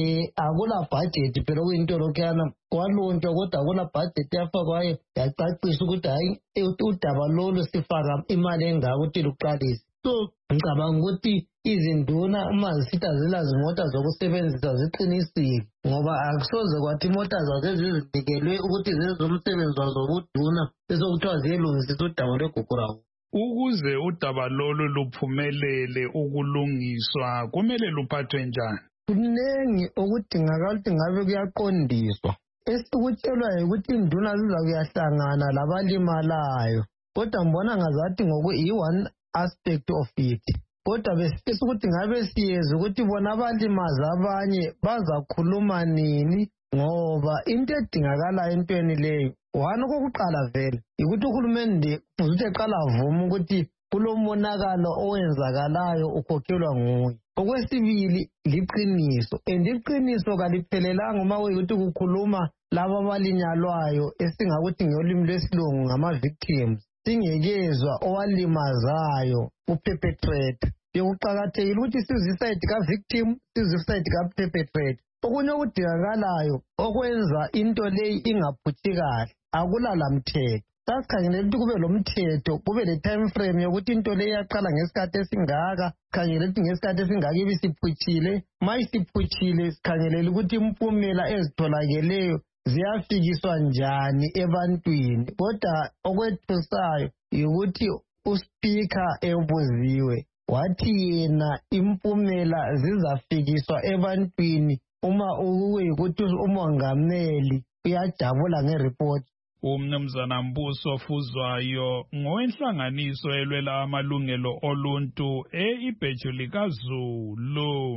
akula budget phela kuyinto lokhuyana kwalontshwa kodwa akula budget yafakwayo yacacisa ukuthi hayi udaba lolu sifaka imali engaka ukuthi luqalise. So ngicabanga ukuthi izinduna uma zisithi azila zimota zokusebenzisa ziqinisile ngoba akusoze kwathi imota zazo zizinikelwe ukuthi zenze umsebenzi wazo wobuduna bese kuthiwa ziyelungisisa udaba lweGugurawundi. Ukuze udaba lolu luphumelele ukulungiswa kumele luphathwe njani? Kuningi okudingakala ukuthi ngabe kuyaqondiswa. Esikutshelwa ukuthi induna ziza kuyahlangana labalimalayo kodwa mbona ngazathi ngoku i-one aspect of it. Kodwa besifisa ukuthi ngabe siyeza ukuthi bona abalimaza abanye bazakhuluma nini ngoba into edingakala entweni leyo wani kokuqala vele ukuthi uhulumende uzuthi eqala avuma ukuthi kulomonakalo owenzakalayo ukhokhelwa nguye. Okwesibili liqiniso and iqiniso kaliphelelanga uma kuyikuthi kukhuluma laba abalinyalwayo esingakuthi ngolimi lwesilungu ngama-victims singekezwa owalimazayo uperpetrator. Bekuqakathekile ukuthi sizisayidi ka-victim sizisayidi ka-perpetrator. Okunye okudingakalayo okwenza into leyi ingaphuthi kahle akulala mthetho. Sasikhangele ukuthi kube lo mthetho kube le time frame yokuthi into leyi yaqala ngesikhathi esingaka sikhangele ukuthi ngesikhathi esingaka ibisiphutshile ma isiphutshile sikhangelela ukuthi impumela ezitholakeleyo ziyafikiswa njani ebantwini. Kodwa okwethusayo ukuthi uSpeaker ebuziwe wathi yena impumela zizafikiswa ebantwini uma ukuyikuthi umongameli uyajabula ngereport. Umnumzana Mbuso Fuzwayo ngowenhlanganiso elwela amalungelo oluntu eIbheju likaZulu.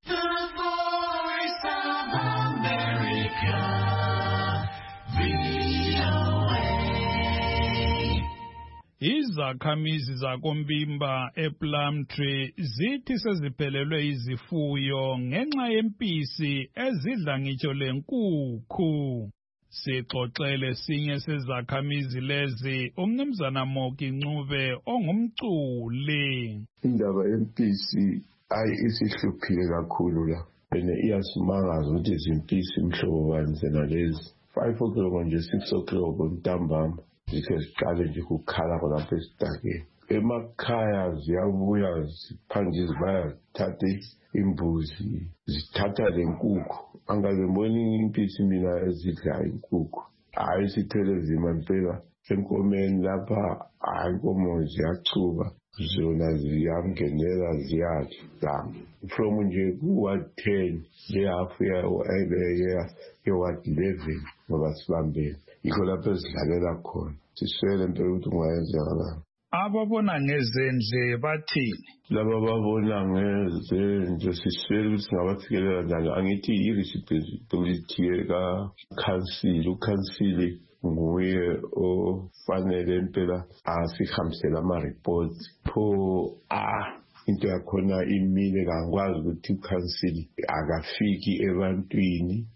Izakhamizi zakoMbimba ePlumtree zithi seziphelelwe izifuyo ngenxa yempisi ezidla ngitsho lenkukhu. Sixoxele sinye sezakhamizi lezi umnumzana Moki Ncube ongumculi. Indaba yempisi ayi isihluphile kakhulu la. Bene iyasimangaza ukuthi izimpisi imhlobo bani zenalezi. five o'clock nje six o'clock ntambama. Zikhe ziqale nje ukukhala khonapha esidakeni. Emakhaya ziyabuya ziphanjwe bayazithatha imbuzi zithatha lenkukhu. Angaziboni impisi mina ezidla inkukhu. Hayi sithele zima impela enkomeni lapha hayi inkomo ziyachuba zona ziyangenela ziyadla. From nje ku-ward ten lehafu ye-ward eleven ngoba sibambene. Yikho lapho esidlalela khona. Siswele impela ukuthi ungayenzakalani. Ababona ngezendle bathini? Laba babona ngezendle siswele ukuthi singabafikelela njani. Angithi i-responsibility ka-council. U-council nguye ofanele impela asihambisele ama-reports. Pho ah into yakhona imile kangikwazi ukuthi u-council akafiki ebantwini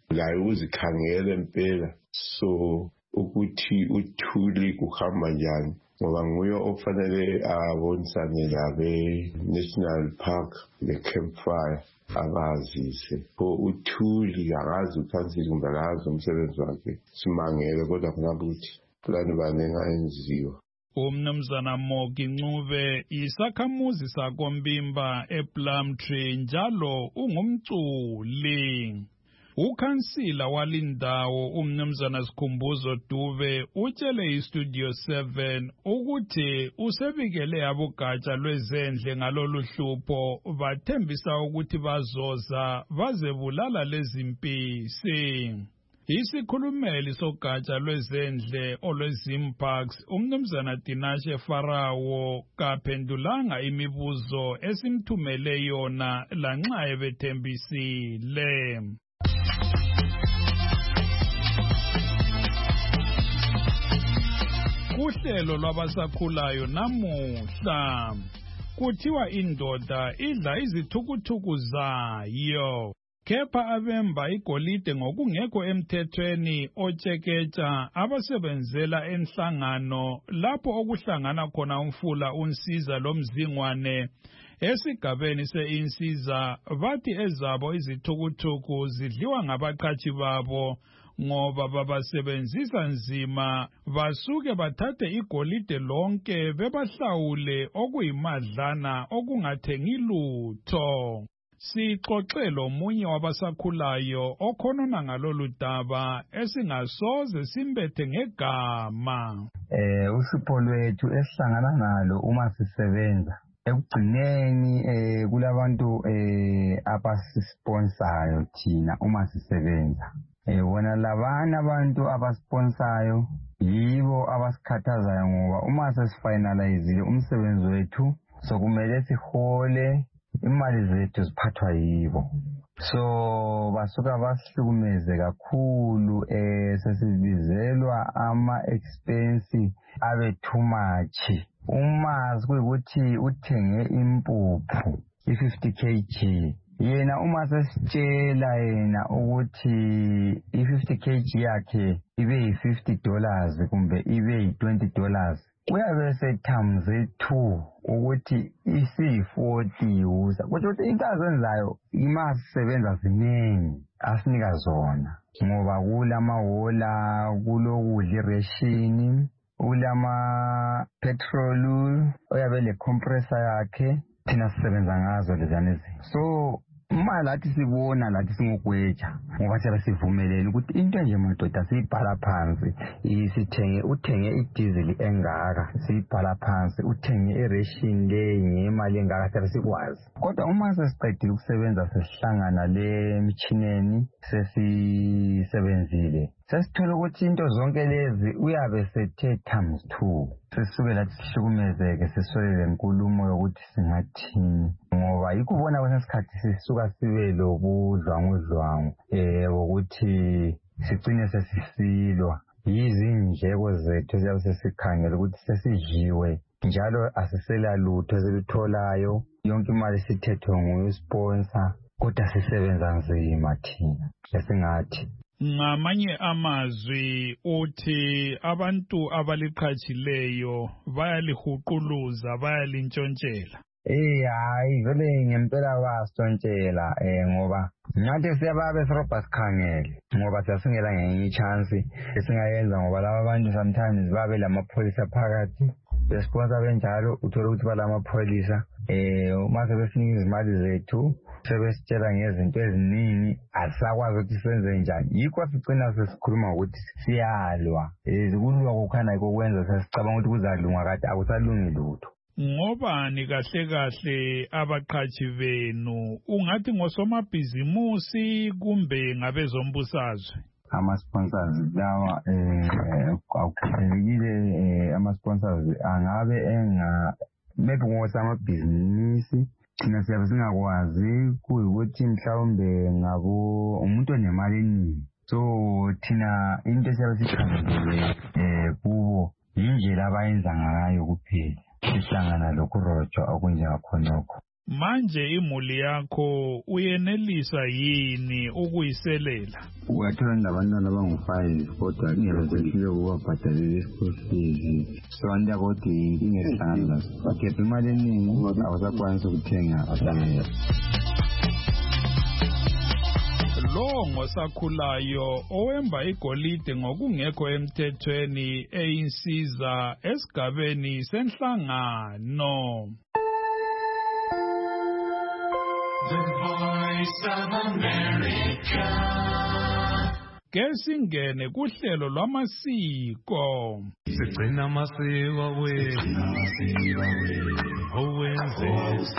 laye uzikhangele impela so ukuthi uthuli kuhamba njani ngoba nguye ofanele abonisane labe National Park le-Campfire abazise pho uthuli akazi ukhansili kumbe akazi umsebenzi wakhe simangele kodwa khona ukuthi plani baningi ayenziwa. Umnumzana Mogi Ncube isakhamuzi sakoMbimba ePlumtree njalo ungumculi. Ukhansila walindawo umnumzana Sikhumbuzo Dube utshele iStudio seven ukuthi usebikele abogatsha lwezendle ngalolu hlupho bathembisa ukuthi bazoza bazebulala lezi mpisi. Isikhulumeli sogatsha lwezendle olwezimparks umnumzana Dinashe Farawo kaphendulanga imibuzo esimthumele yona lanxa ebethembisile. Kuhlelo lwabasakhulayo namuhla kuthiwa indoda idla izithukuthuku zayo. Kepha abemba igolide ngokungekho emthethweni otsheketsha abasebenzela enhlangano lapho okuhlangana khona umfula unsiza lomzingwane esigabeni seinsiza bathi ezabo izithukuthuku zidliwa ngabaqhashi babo ngoba babasebenzisa nzima basuke bathathe igolide lonke bebahlawule okuyimadlana okungathengi lutho. Sixoxele omunye wabasakhulayo okhonona ngalolu daba esingasoze simbethe ngegama. Eh usipho lwethu esihlangana nalo uma sisebenza ekugcineni eh kulabantu eh abasisponsayo thina uma sisebenza. Eh wona labana abantu abasponsayo yibo abasikhathazayo ngoba uma sesifinalize umsebenzi wethu sokumele sihole imali zethu ziphathwa yibo. So basuka basihlukumeze kakhulu eh sesibizelwa ama expense abe too much. Uma kuyikuthi uthenge impuphu i-fifty kilograms yena uma sesitshela yena ukuthi i-fifty kilograms yakhe ibe yi-fifty dollars kumbe ibe yi-twenty dollars uyabe sethamze two ukuthi isi-forty uza ukuthi into azenzayo ima sisebenza ziningi asinika zona ngoba kulamahola kulokudla ireshini ulama petrol uyabe le compressor yakhe thina sisebenza ngazo lezana ezinto. So uma lathi sibona lathi singugweja ngoba siyabe sivumelene ukuthi into nje madoda siyibhala phansi isithenge uthenge idiesel engaka siyibhala phansi uthenge iration le ngemali engaka siyabe sikwazi. Kodwa uma sesiqedile ukusebenza sesihlangana le michineni sesisebenzile sesithola ukuthi into zonke lezi uyabe sethe times two. Sisuke lathi sihlukumezeke siswele lenkulumo yokuthi singathini ngoba ikubona kwesikhathi sisuka sibe lobudlwangudlwangu eh ukuthi sigcine sesisilwa yizindleko zethu siyabe sesikhangela ukuthi sesidliwe njalo asisela lutho esilitholayo yonke imali sithethwe ngusponsor kodwa sisebenza nzima thina esingathi. Ngamanye amazwi uthi abantu abaliqhatshileyo bayalihuquluza bayalintshontshelwa. Eh hayi vele ngempela basitshontshelwa eh ngoba ngathi siyababe sirobha sikhangele ngoba siyasingela ngenye ichance esingayenza ngoba laba bantu sometimes babe lamapholisa phakathi besponsor benjalo uthola ukuthi balamapholisa eh uma sebesinika izimali zethu sebesitshela ngezinto eziningi asakwazi ukuthi senze njani yikho sicina sesikhuluma ukuthi siyalwa ezikulwa kokhana kokwenza sesicabanga ukuthi kuzalunga kade akusalungi lutho. Ngobani kahle kahle abaqhashi benu ungathi ngosomabhizimusi kumbe ngabezombusazwe? Ama-sponsors lawa eh akukhethelekile ama-sponsors angabe enga maybe ngosamabhizinisi thina siyabe singakwazi kuyikuthi mhlawumbe ngabo umuntu onemali eningi so thina into esiyabe sikhangele eh kubo yindlela abayenza ngayo kuphela sihlangana lokurojo okunjengakhonokho. Manje imuli yakho uyenelisa yini ukuyiselela? Uyathola ndabantwana abangu-five kodwa ingeke sehlule ukubabhadalela i-school fees. So andiyakuthi inkinga esihlangana nazo. Bakhepha imali eningi awusakwanisi ukuthenga abantwana. Lo ngosakhulayo owemba igolide ngokungekho emthethweni eyinsiza esigabeni senhlangano. The Voice of America. Kesingene kuhlelo lwamasiko. Sigcina amasiko wethu. Owenze.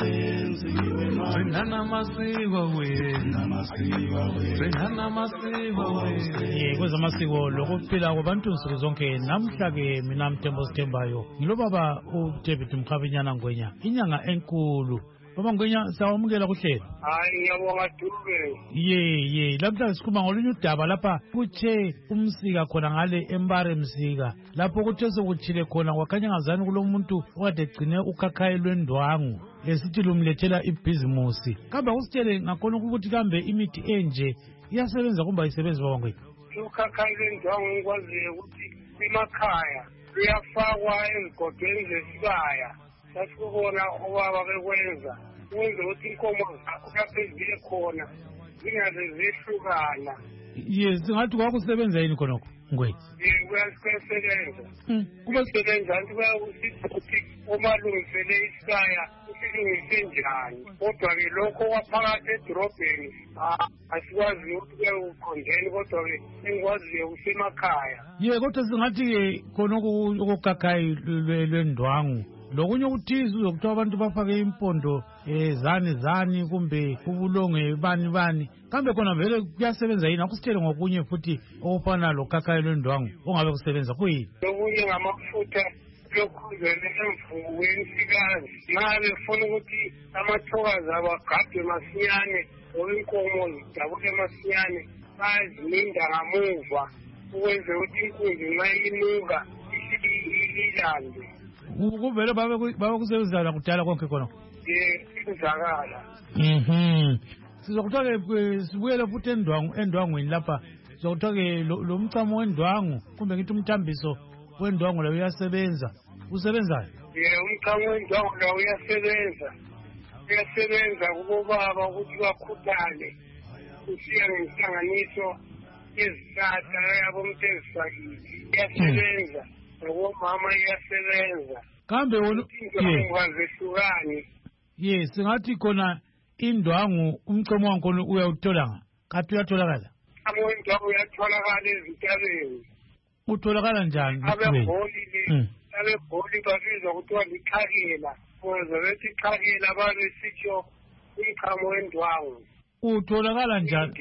Sigcina amasiko wethu. Sigcina amasiko wethu. Ye kwezamasiko lokuphila kwabantu nsuku zonke namhla ke mina Mthembu Sithembayo. Ngilobaba uDavid Mkhabinyana Ngwenya. Inyanga enkulu. Baba Ngwenya sawamukela kuhlelo. Hayi ngiyabonga Dube. Ye ye lapha sikhuluma ngolunye udaba lapha kuthe umsika khona ngale Embare Msika lapho kuthe sokuthile khona kwakhanya ngazani kulomuntu okade egcine ukhakhayi lwendwangu esithi lumlethela ibhizimusi. Kambe usitshele ngakhona ukuthi kambe imithi enje iyasebenza kumbe ayisebenzi Baba Ngwenya? Ukhakhayi lwendwangu ngikwaziyo ukuthi emakhaya luyafakwa ezigodweni zesibaya. Sasikubona obaba bekwenza wenza ukuthi inkomo zakho kaphezile khona zingaze zehlukana. Yes, singathi kwakusebenza yini khonokho Ngwenya? Yebo kuyasebenza. Kuba sebenza nti bayakusiza ukuthi omalungisele isibaya usilungise njani. Kodwa ke lokho kwaphakathi edrobheni asikwazi ukuthi kuyawuqondeni kodwa ke engikwaziyo kusemakhaya. Ye kodwa singathi ke khonokho okukhakhayi lwendwangu lokunye ukuthiza uzokuthiwa abantu bafake impondo eh zani zani kumbe ubulonge bani bani kambe khona vele kuyasebenza yini akusitshele ngokunye futhi okufana lokhakhayi lwendwangu ongabe kusebenza kuyini? Lokunye ngamafutha lokhuzele emvubu wensikazi nxa befuna ukuthi amathokazi abagade masinyane ngoba inkomo zidabule masinyane bayazilinda ngamuva ukwenze ukuthi inkunzi nxa inuka ilande. Kuvele baba kusebenzana kudala konke khona. Eh sizakala. Mhm. Sizokuthola ke sibuyele futhi endwangu endwangweni lapha. Sizokuthola ke lo mchamo wendwangu kumbe ngithi umthambiso wendwangu lo uyasebenza. Usebenzayo? Yeah, umchamo wendwangu lo uyasebenza. Uyasebenza kubobaba ukuthi bakhuthale. Usiya ngenhlanganiso ezihlahla yabo umthezisakile. Uyasebenza. Ngomama iyasebenza. Kambe wona yehlukani. Yes, singathi khona indwangu umchomo wankolo uyawuthola nga. Kathi uyatholakala? Amondwangu uyatholakala ezitabeni. Utholakala njani? Abeholi le, abeholi babizwa kuthiwa likhakela. Ngoba bethi ikhakela babe sitsho umchamo wendwangu. Utholakala njani?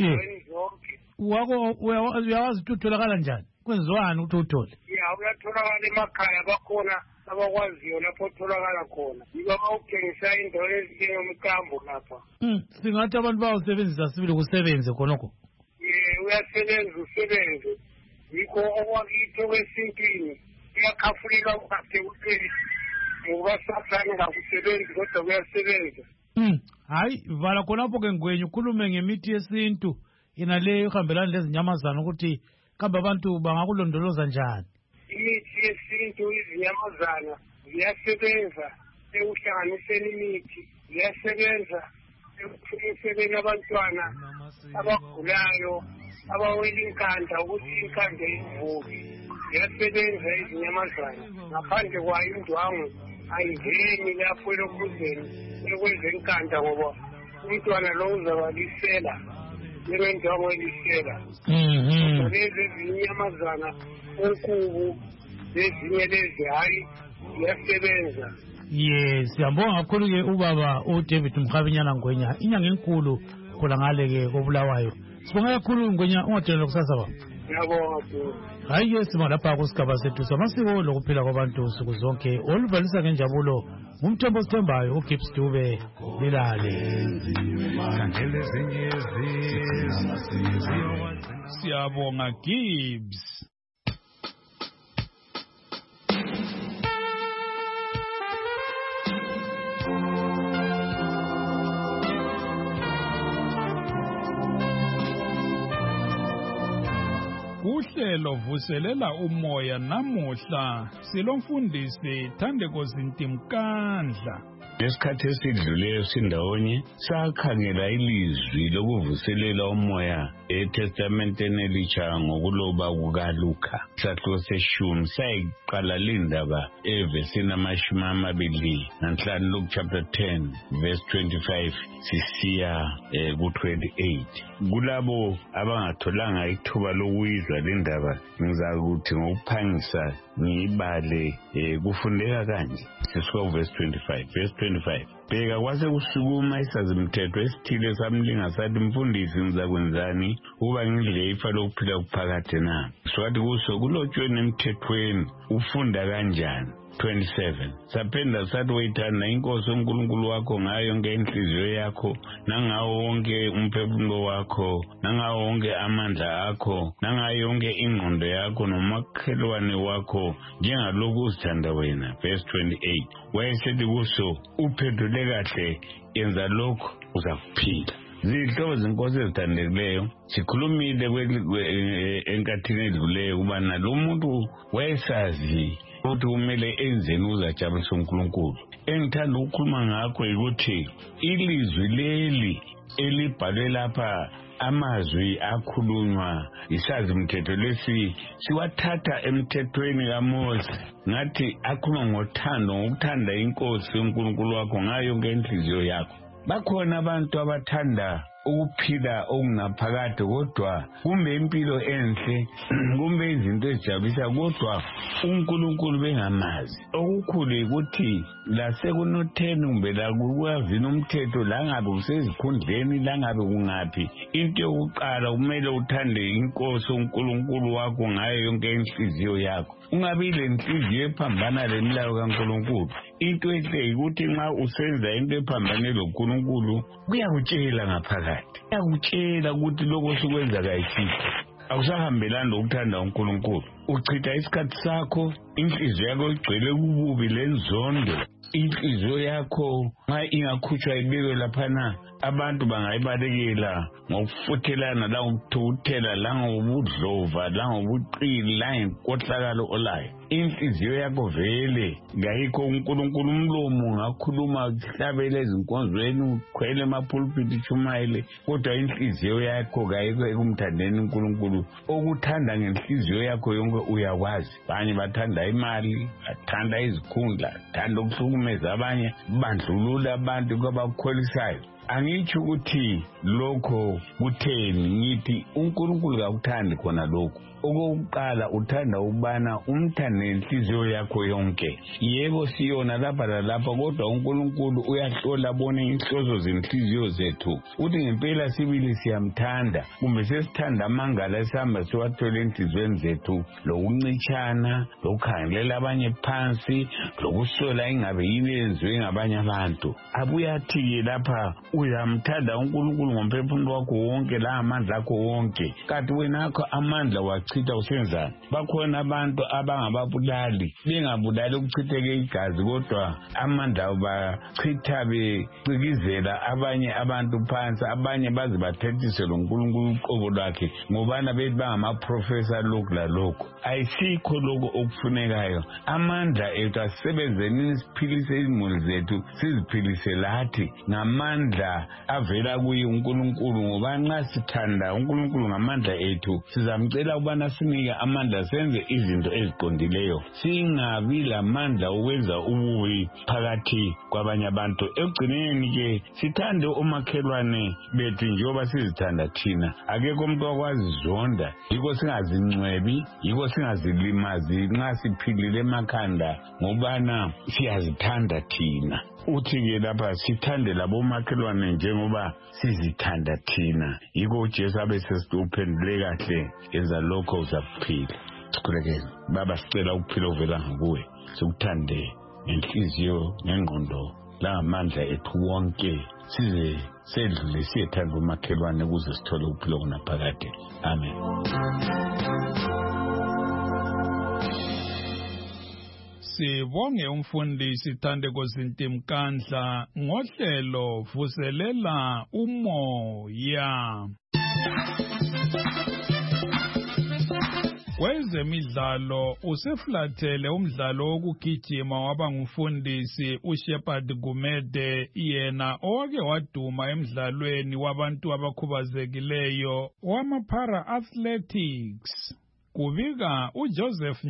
Wako uyawazi ukuthi utholakala njani? Kwenziwani ukuthi uthole? Ya uyatholakala emakhaya bakhona abakwaziyo lapho utholakala khona. Yiba bawuthengisa indawo ezinjengomkambo lapha. Mm, singathi abantu bawusebenzisa sibili kusebenze khonokho. Yeah, uyasebenza usebenze. Yikho okwakithi kwesintwini uyakhafulelwa ukade kupheli. Ngoba sathane ngakusebenzi kodwa kuyasebenza. Mm, hayi vala khonapho ke Ngwenya ukhulume ngemithi yesintu inaleyo ihambelana lezinyamazana ukuthi kambe abantu bangakulondoloza njani? Imithi yesintu izinyamazana ziyasebenza ekuhlanganiseni imithi, ziyasebenza ekuthuniseni abantwana abagulayo abawela inkanda ukuthi inkanda ivuke. Ziyasebenza izinyamazana ngaphandle kwayo indwangu ayingeni lapho elokhuzeni ekwenza inkanda ngoba umntwana lo uzabalisela njengendwangu elisela. Lezi zinyamazana onkubu lezinye lezi hayi ziyasebenza. Yes, siyabonga kakhulu ke ubaba uDavid Mkhabinyana Ngwenya. Inyanga enkulu khona ngale ke kobulawayo. Sibonga kakhulu Ngwenya ungadelwa kusasa baba. Ngiyabonga kakhulu. Hayi ke sima lapha kusigaba sethu samasiko lokuphila kwabantu nsuku zonke oluvalisa ngenjabulo ngumthembu Sithembayo uGibbs Dube lilale. Siyabonga Gibbs. kuhlelo vuselela umoya namuhla silomfundisi Thandeko Zintimkandla. Ngesikhathi esidluleyo sindawonye sakhangela ilizwi lokuvuselela umoya eTestamenteni Elitsha ngokuloba kukaLuka. Isahluko seshumi sayiqala lindaba evesini amashumi amabili nanhlanu, Luke chapter ten verse twenty-five sisiya eh, ku twenty-eight. Kulabo abangatholanga ithuba lokuyizwa lendaba ngizakuthi ngokuphangisa ngibale eh, kufundeka kanje. Sisuka verse twenty-five. Verse twenty-five. Bheka kwase kusukuma isazimthetho esithile samlinga sathi mfundisi ngizakwenzani uba ngidle ifa lokuphila kuphakade na. Swathi kuso kulotshweni emthethweni ufunda kanjani. twenty-seven. Sapenda sathi wayithanda inkosi uNkulunkulu wakho ngayo yonke inhliziyo yakho nangawo wonke umphefumulo wakho nangawo wonke amandla akho nangayo yonke ingqondo yakho nomakhelwane wakho njengalokhu uzithanda wena. Verse twenty-eight. Wayesethi kuso uphendule kahle yenza lokho uzakuphila. Zihlobo zenkosi ezithandekileyo sikhulumile enkathini edluleyo kubana lo muntu wayesazi ukuthi kumele enzeni uzajabulisa uNkulunkulu. Engithanda ukukhuluma ngakho ukuthi ilizwi leli elibhalwe lapha amazwi akhulunywa isazimthetho lesi siwathatha emthethweni kaMose ngathi akhuluma ngothando, ngokuthanda inkosi uNkulunkulu wakho ngayo yonke inhliziyo yakho. Bakhona abantu abathanda ukuphila okungaphakade kodwa kumbe impilo enhle kumbe izinto ezijabulisa kodwa uNkulunkulu bengamazi. Okukhulu ukuthi la sekunotheni kumbe la kuyavina umthetho la ngabe usezikhundleni la ngabe kungaphi, into yokuqala kumele uthande inkosi uNkulunkulu wakho ngayo yonke inhliziyo yakho. Ungabi le nhliziyo ephambana lemilayo kaNkulunkulu. Into enhle ukuthi nxa usenza into ephambane loNkulunkulu kuyakutshela ngaphakathi. Kuyakutshela ukuthi lokho sikwenza kayisithi awusahambelani lokuthanda uNkulunkulu. Uchitha isikhathi sakho, inhliziyo yakho igcwele kububi lenzondo. Inhliziyo yakho nxa ingakhutshwa ibekwe laphana abantu bangayibalekela ngokufuthelana la ngokuthukuthela la ngobudlova la ngobuqili la ngenkohlakalo olayo. Inhliziyo yakho vele ngayikho uNkulunkulu. Umlomo ngakhuluma uhlabele ezinkonzweni ukhwele emapulpiti uchumayele kodwa inhliziyo yakho ngayikho ekumthandeni uNkulunkulu. Okuthanda ngenhliziyo yakho yonke uyakwazi. Abanye bathanda imali, bathanda izikhundla, bathanda ukuhlukumeza abanye, bandlulula abantu kwabakholisayo. Angitsho ukuthi lokho kutheni, ngithi uNkulunkulu kakuthandi khona lokho. Okokuqala uthanda ukubana umthande inhliziyo yakho yonke. Yebo siyona lapha lalapha kodwa uNkulunkulu uyahlola bone inhloso zenhliziyo zethu. Uthi ngempela sibili siyamthanda kumbe sesithanda amangala esihamba siwathole enhlizweni zethu, lokuncitshana, lokukhangelela abanye phansi, lokusola ingabe yini yenziwe ngabanye abantu. Abuyathi lapha uyamthanda uNkulunkulu ngomphefumulo wakho wonke la amandla akho wonke. Kanti wena akho amandla wachitha usenzani? Bakhona abantu abangababulali bengabulali ukuchitheke igazi kodwa amandla bachitha becikizela abanye abantu phansi, abanye baze bathethise lo uNkulunkulu uqobo lwakhe ngobana bethi bangamaprofessor lokhu lalokho. Ayisikho lokho okufunekayo. Amandla ethu asebenzeni siphilise izimuli zethu siziphilise lathi ngamandla avela kuye uNkulunkulu, ngoba nxa sithanda uNkulunkulu ngamandla ethu sizamcela ubana sinike amandla senze izinto eziqondileyo, singabi lamandla ukwenza ububi phakathi kwabanye abantu. Ekugcineni ke sithande umakhelwane bethu njengoba sizithanda thina. Akekho umuntu okwazi zonda, yiko singazincwebi, yiko singazilimazi nxa siphilile emakhanda ngobana siyazithanda thina. Uthi ke lapha sithande labo makhelwane njengoba sizithanda thina. Yiko uJesu abesesithi uphendule kahle yenza lokho uzakuphila. Sikhulekele Baba, sicela ukuphila ovela kuwe, sikuthande ngenhliziyo ngengqondo langamandla ethu wonke, size sedlule siyethanda umakhelwane ukuze sithole ukuphila kunaphakade. Amen. Sibonge umfundisi Thandeko Zintimkandla ngohlelo vuselela umoya. kwezemidlalo useflathele umdlalo wokugijima waba ngumfundisi uShepard Gumede, yena owake waduma emidlalweni wabantu abakhubazekileyo wama-para athletics. Kubika uJoseph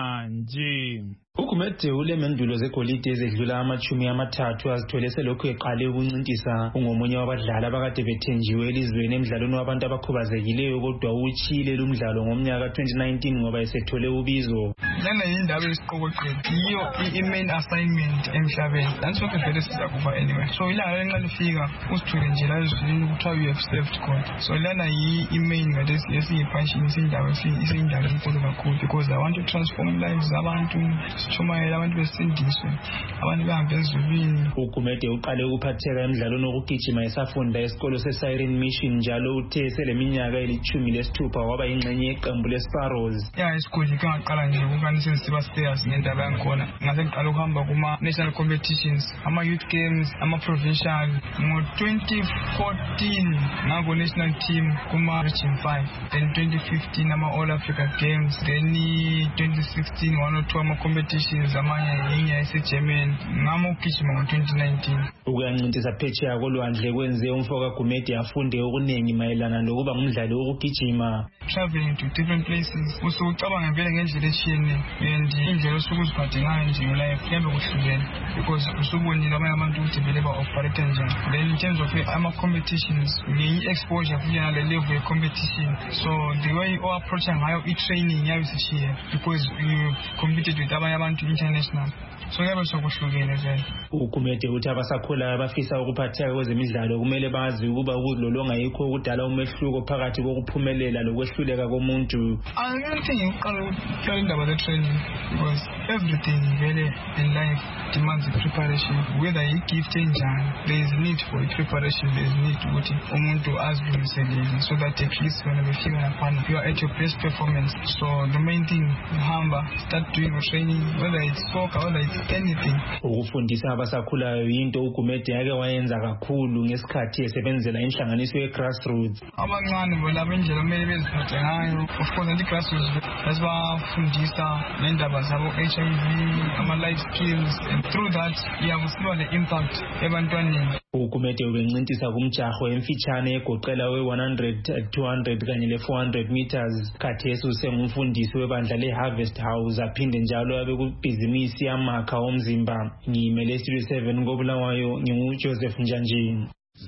Njanji. Ugumede ulemendulo zegolide ezedlula amachumi amathathu azithole selokhu eqale ukuncintisa ungomunye wabadlali abakade bethenjiwe elizweni emidlalweni wabantu abakhubazekileyo, kodwa utshile lumdlalo ngomnyaka twenty nineteen ngoba esethole ubizo. Lena yindaba esiqokoqela yiyo i-main assignment emhlabeni. Lansokho vele sizakuba anyway. So ilanga lenxa lifika usithule nje la ezweni kuthiwa you have served God. So lena yi-main ngade esiyiphashini isindaba isindaba enkulu kakhulu because I want to transform lives zabantu. Shumayela abantu besindiswe abantu behambe ezulwini. Ugumede uqale ukuphatheka emidlalweni wokugijima esafunda esikolo se-Siren Mission, njalo uthe seleminyaka elithumi lesithupha waba ingxenye yeqembu le-Sparrows. Ya esikoleni ngaqala nje ukukanisa siba stairs ngendaba yangikhona. Ngase ngiqala ukuhamba kuma national competitions, ama youth games, ama provincial. Ngo twenty fourteen ngako national team kuma region five. Then twenty fifteen ama All Africa Games. Then twenty sixteen one or two ama competitions zamanye yenye ese-German ngama ukugijima ngo twenty nineteen. Ukuyancintisa phetsheya kolwandle kwenze umfoka Gumede afunde okuningi mayelana lokuba ngumdlali wokugijima. Traveling to different places usucabanga ngempela ngendlela etshiyeneyo and indlela osukuziphathe ngayo nje ngelife kuyambe kuhlukene because usubonile abanye abantu ukuthi vele ba-operate njani. Then in terms of ama-competitions ngeyi-exposure futhi nale level ye-competition, so the way o-approacha ngayo i-training yayo isishiye because you competed with abanye abantu international. So yabe sokuhlukene vele. Ugumede uthi abasakhulayo abafisa ukuphatheka kwezemidlalo kumele bazi ukuba ukuzilolonga yikho ukudala umehluko phakathi kokuphumelela lokwehluleka komuntu. I don't think uqala ukuhlala indaba ze-training because everything vele in life demands a preparation. Whether i-gift enjani, there is need for a preparation, there is need ukuthi umuntu azilungiselele so that at least when befika laphana you are at your best performance. So the main thing uhamba start doing your training, whether it's soccer, whether it's anything. Ukufundisa abasakhulayo yinto Ugumede yake wayenza kakhulu ngesikhathi esebenzela inhlanganiso ye-grassroots. Abancane bona abendlela kumele beziphathe ngayo. Of course anti-grassroots basibafundisa ngendaba zabo H I V, ama-life skills, and through that iyabusiba le-impact ebantwaneni. Ugumede ubencintisa kumjaho emfitshane egoqela we-one hundred, two hundred kanye le-four hundred meters. Khathesi usengumfundisi webandla le-Harvest House, aphinde njalo abe kubhizinisi yamakha omzimba. Ngiyimele Studio seven koBulawayo, nginguJoseph Njanji.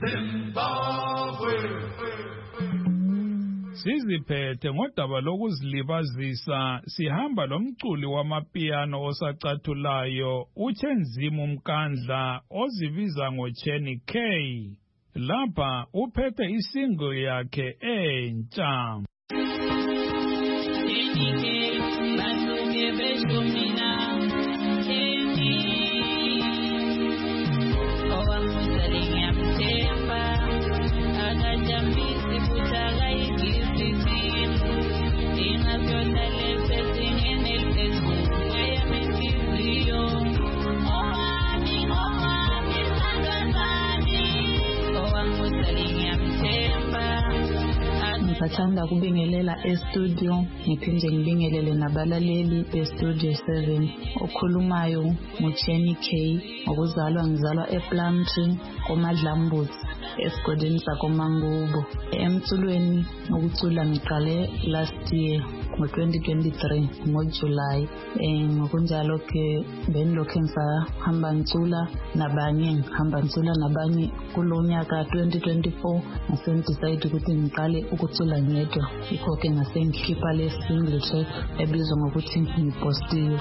Zimbabwe siziphethe ngodaba lokuzilibazisa, sihamba lomculi wamapiano osacathulayo uChenzimu Mkandla ozibiza ngoChenny K. Lapha uphethe isingle yakhe entsha. Ngiyathanda kubingelela e-studio, ngiphinde ngibingelele nabalaleli be-Studio seven. Okhulumayo nguChenny K, okuzalwa ngizalwa ePlumtree koMadlambuzi esigodini sakoMangubo. Emculweni ukucula ngiqale last year ngo twenty twenty-three ngoJuly. Eh ngokunjalo ke benilokho ngisahamba ngicula nabanye ngihamba ngicula nabanye kulonyaka twenty twenty-four ngisendecide ukuthi ngiqale ukucula ngedwa. Ikho ke ngasengikhipha le single track ebizwa ngokuthi ngipostiwe.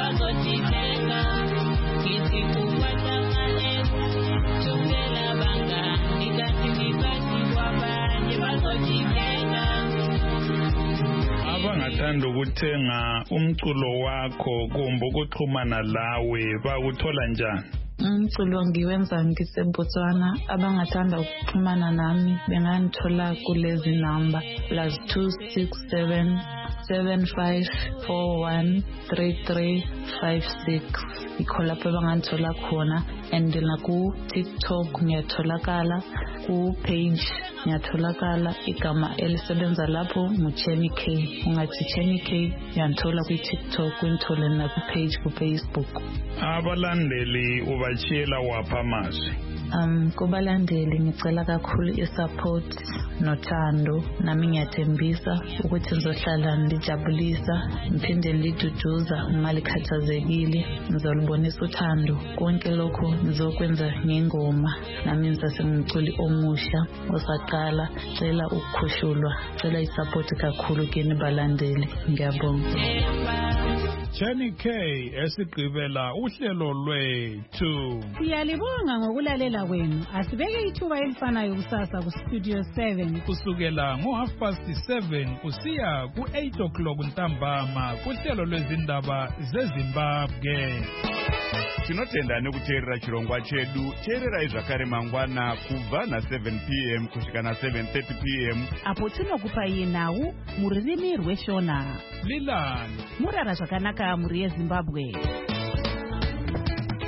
Abangathanda ukuthenga umculo wakho kumbe ukuxhumana lawe bakuthola njani? Umculo ngiwenza ngiseBotswana. Abangathanda ukuxhumana nami bengangithola kulezi number plus two six seven seven five four one three three five six. Ikho lapho banganthola khona, and naku TikTok ngiyatholakala, ku page ngiyatholakala, igama elisebenza lapho nguChenny K. Ungathi Chenny K uyanthola ku TikTok, uyanthola na ku page ku Facebook. Abalandeli ubachiyela wapha amazwi? Um kubalandeli ngicela kakhulu isupport nothando, nami ngiyathembisa ukuthi ngizohlala ndijabulisa, ngiphinde ndiduduza ungalikhathazekile, ngizolibonisa uthando. Konke lokho ngizokwenza ngengoma, nami ngisasengumculi omusha osaqala. Cela ukukhushulwa, cela isupport kakhulu kini balandeli, ngiyabonga. Chenny K esigqibela uhlelo lwethu. Siyalibonga ngokulalela kwenu. Asibeke ithuba elifanayo kusasa ku Studio seven kusukela ngo half past seven kusiya ku eight o'clock ntambama kuhlelo lwezindaba zeZimbabwe. Tinotenda nekuteerera chirongwa chedu. Teererai zvakare mangwana kubva na seven p m kusvika na seven thirty p m apo tinokupai nhau muririmi rweshona. Lilani murara zvakanaka muri yeZimbabwe.